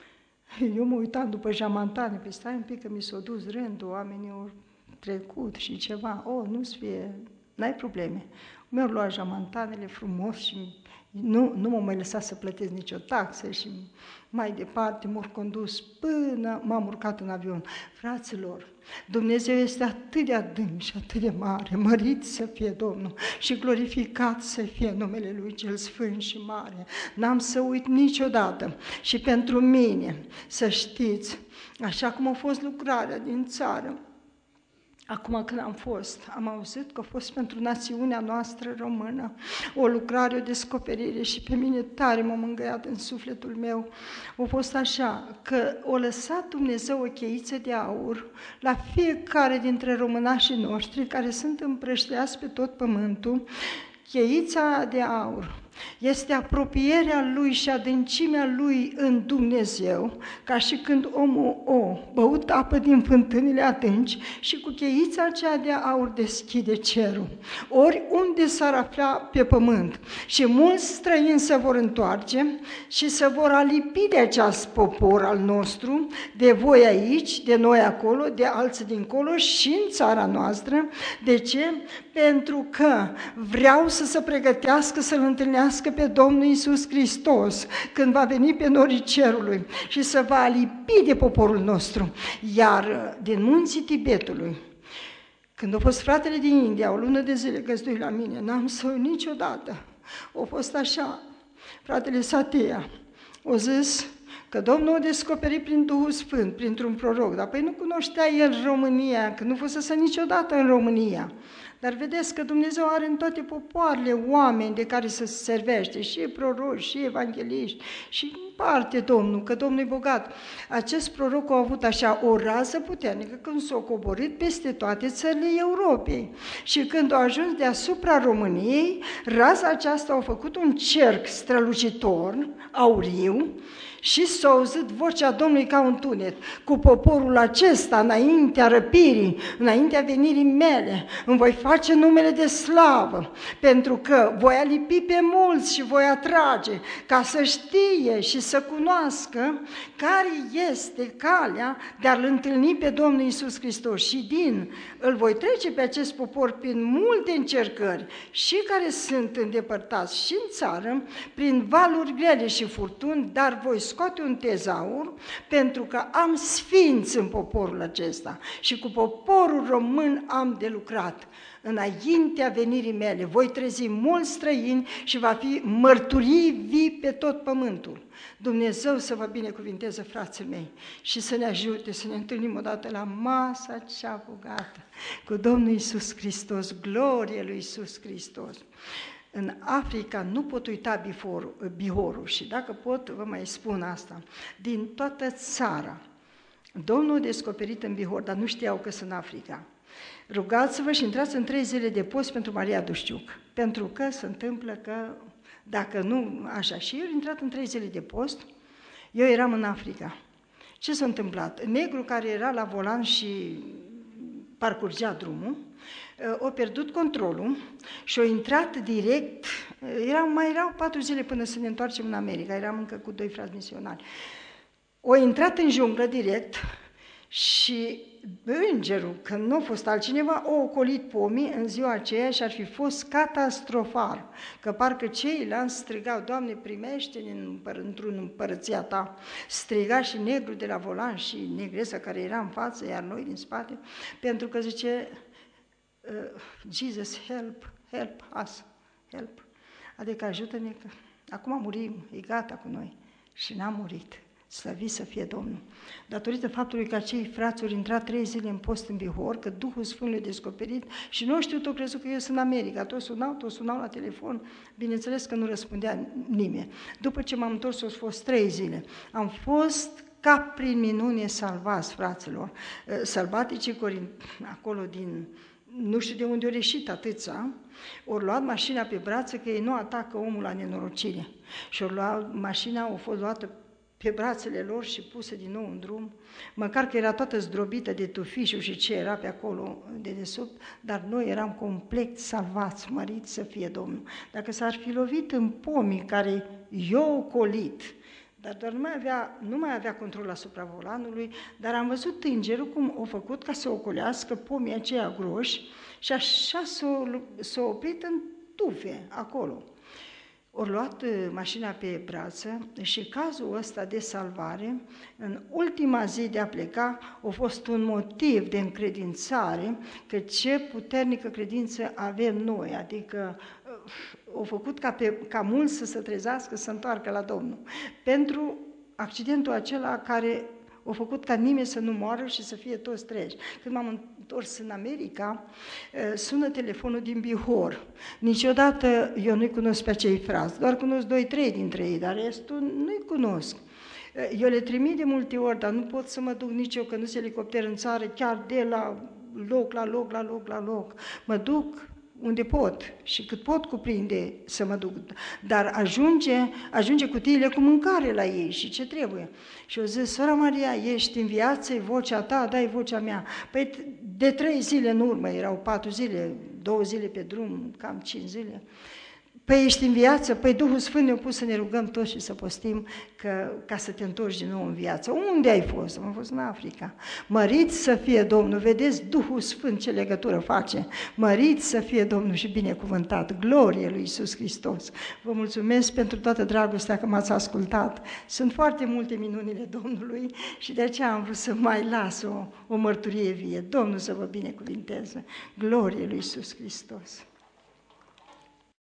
Eu mă uitam după jamantane, pe stai un pic că mi s-a dus rândul, oamenii au trecut și ceva. O, nu-ți fie, n-ai probleme. Mi-au luat jamantanele frumos și nu, nu m-au mai lăsat să plătesc nicio taxă și mai departe m-au condus până m-am urcat în avion. Fraților, Dumnezeu este atât de adânc și atât de mare, mărit să fie Domnul și glorificat să fie numele Lui cel Sfânt și mare. N-am să uit niciodată și pentru mine, să știți, așa cum a fost lucrarea din țară, acum când am fost, am auzit că a fost pentru națiunea noastră română o lucrare, o descoperire și pe mine tare m-a mângâiat în sufletul meu. A fost așa, că o lăsat Dumnezeu o cheiță de aur la fiecare dintre românașii noștri care sunt împrăștiați pe tot pământul. Cheița de aur este apropierea Lui și adâncimea Lui în Dumnezeu, ca și când omul o băut apă din fântânile adânci și cu cheița aceea de aur deschide cerul, oriunde s-ar afla pe pământ. Și mulți străini se vor întoarce și se vor alipi de acest popor al nostru, de voi aici, de noi acolo, de alții dincolo și în țara noastră. De ce? Pentru că vreau să se pregătească să-L întâlnească pe Domnul Iisus Hristos când va veni pe norii cerului și să va alipi de poporul nostru. Iar din munții Tibetului, când a fost fratele din India, o lună de zile găzduit la mine, n-am să uit niciodată. A fost așa, fratele Satia, a zis că Domnul a descoperit prin Duhul Sfânt, printr-un proroc, dar păi nu cunoștea el România, că nu fusese niciodată în România. Dar vedeți că Dumnezeu are în toate popoarele oameni de care să se servește, și proroci, și evangeliști, și în parte Domnul, că Domnul e bogat. Acest proroc a avut așa o rază puternică când s-a coborât peste toate țările Europei. Și când a ajuns deasupra României, raza aceasta a făcut un cerc strălucitor, auriu, și s-a auzit vocea Domnului ca un tunet: cu poporul acesta, înaintea răpirii, înaintea venirii mele, îmi voi face numele de slavă, pentru că voi alipi pe mulți și voi atrage, ca să știe și să cunoască care este calea de a-L întâlni pe Domnul Iisus Hristos. Și din îl voi trece pe acest popor prin multe încercări, și care sunt îndepărtați și în țară, prin valuri grele și furtuni, dar voi scoate un tezaur, pentru că am sfinți în poporul acesta și cu poporul român am de lucrat. Înaintea venirii mele voi trezi mulți străini și va fi mărturii vii pe tot pământul. Dumnezeu să vă binecuvinteze, frații mei, și să ne ajute să ne întâlnim odată la masa cea bogată cu Domnul Iisus Hristos, glorie lui Iisus Hristos. În Africa nu pot uita Bihorul, Bihorul și dacă pot, vă mai spun asta, din toată țara. Domnul a descoperit în Bihor, dar nu știau că sunt în Africa. Rugați-vă și intrați în trei zile de post pentru Maria Dușciuc, pentru că se întâmplă că, dacă nu așa, și eu am intrat în trei zile de post, eu eram în Africa. Ce s-a întâmplat? Negru care era la volan și parcurgea drumul, a pierdut controlul și a intrat direct, erau, mai erau patru zile până să ne întoarcem în America, eram încă cu doi frați misionari. A intrat în junglă direct și îngerul, că nu a fost altcineva, a ocolit pomii în ziua aceea și ar fi fost catastrofal, că parcă ceilalți strigau: Doamne, primește-ne într-un împărăția Ta. Striga și negru de la volan și negresa care era în față, iar noi din spate, pentru că zice: Jesus, help, help us, help. Adică ajută-ne că acum murim, e gata cu noi. Și n-a murit. Slăvit să fie Domnul! Datorită faptului că acei frați au intrat trei zile în post în Bihor, că Duhul Sfânt le-a descoperit și nu știu, tot crezut că eu sunt în America, toți sunau, toți sunau la telefon, bineînțeles că nu răspundea nimeni. După ce m-am întors, au fost trei zile. Am fost ca prin minune salvați, fraților. Sălbaticii acolo din... nu știu de unde au reșit atâția, au luat mașina pe brațe că ei nu atacă omul la nenorocire. Și au luat mașina, au fost luată pe brațele lor și pusă din nou în drum, măcar că era toată zdrobită de tufișul și ce era pe acolo de desubt, dar noi eram complet salvați, măriți să fie Domnul. Dacă s-ar fi lovit în pomii care i-au colit, dar doar nu mai avea, nu mai avea control asupra volanului, dar am văzut îngerul cum o făcut ca să ocolească pomii aceia groși și așa s-o, s-o oprit în tufe acolo. Au luat mașina pe brață și cazul ăsta de salvare, în ultima zi de a pleca, a fost un motiv de încredințare că ce puternică credință avem noi, adică au făcut ca, pe, ca mulți să se trezească, să se întoarcă la Domnul. Pentru accidentul acela care a făcut ca nimeni să nu moară și să fie toți treji. Când m-am întors în America, sună telefonul din Bihor. Niciodată eu nu-i cunosc pe acei frați, doar cunosc doi, trei dintre ei, dar restul nu-i cunosc. Eu le trimit de multe ori, dar nu pot să mă duc nici eu, că nu sunt elicopter în țară, chiar de la loc, la loc, la loc, la loc. Mă duc unde pot și cât pot cuprinde să mă duc, dar ajunge, ajunge cutiile cu mâncare la ei și ce trebuie. Și eu zic, sora Maria, ești în viață, e vocea ta, da, e vocea mea. Păi de trei zile în urmă, erau patru zile, două zile pe drum, cam cinci zile. Păi ești în viață, păi Duhul Sfânt ne-a pus să ne rugăm toți și să postim că, ca să te întorci din nou în viață. Unde ai fost? Am fost în Africa. Măriți să fie Domnul, vedeți Duhul Sfânt ce legătură face. Măriți să fie Domnul și binecuvântat. Glorie lui Iisus Hristos. Vă mulțumesc pentru toată dragostea că m-ați ascultat. Sunt foarte multe minunile Domnului și de aceea am vrut să mai las o, o mărturie vie. Domnul să vă binecuvinteze. Glorie lui Iisus Hristos.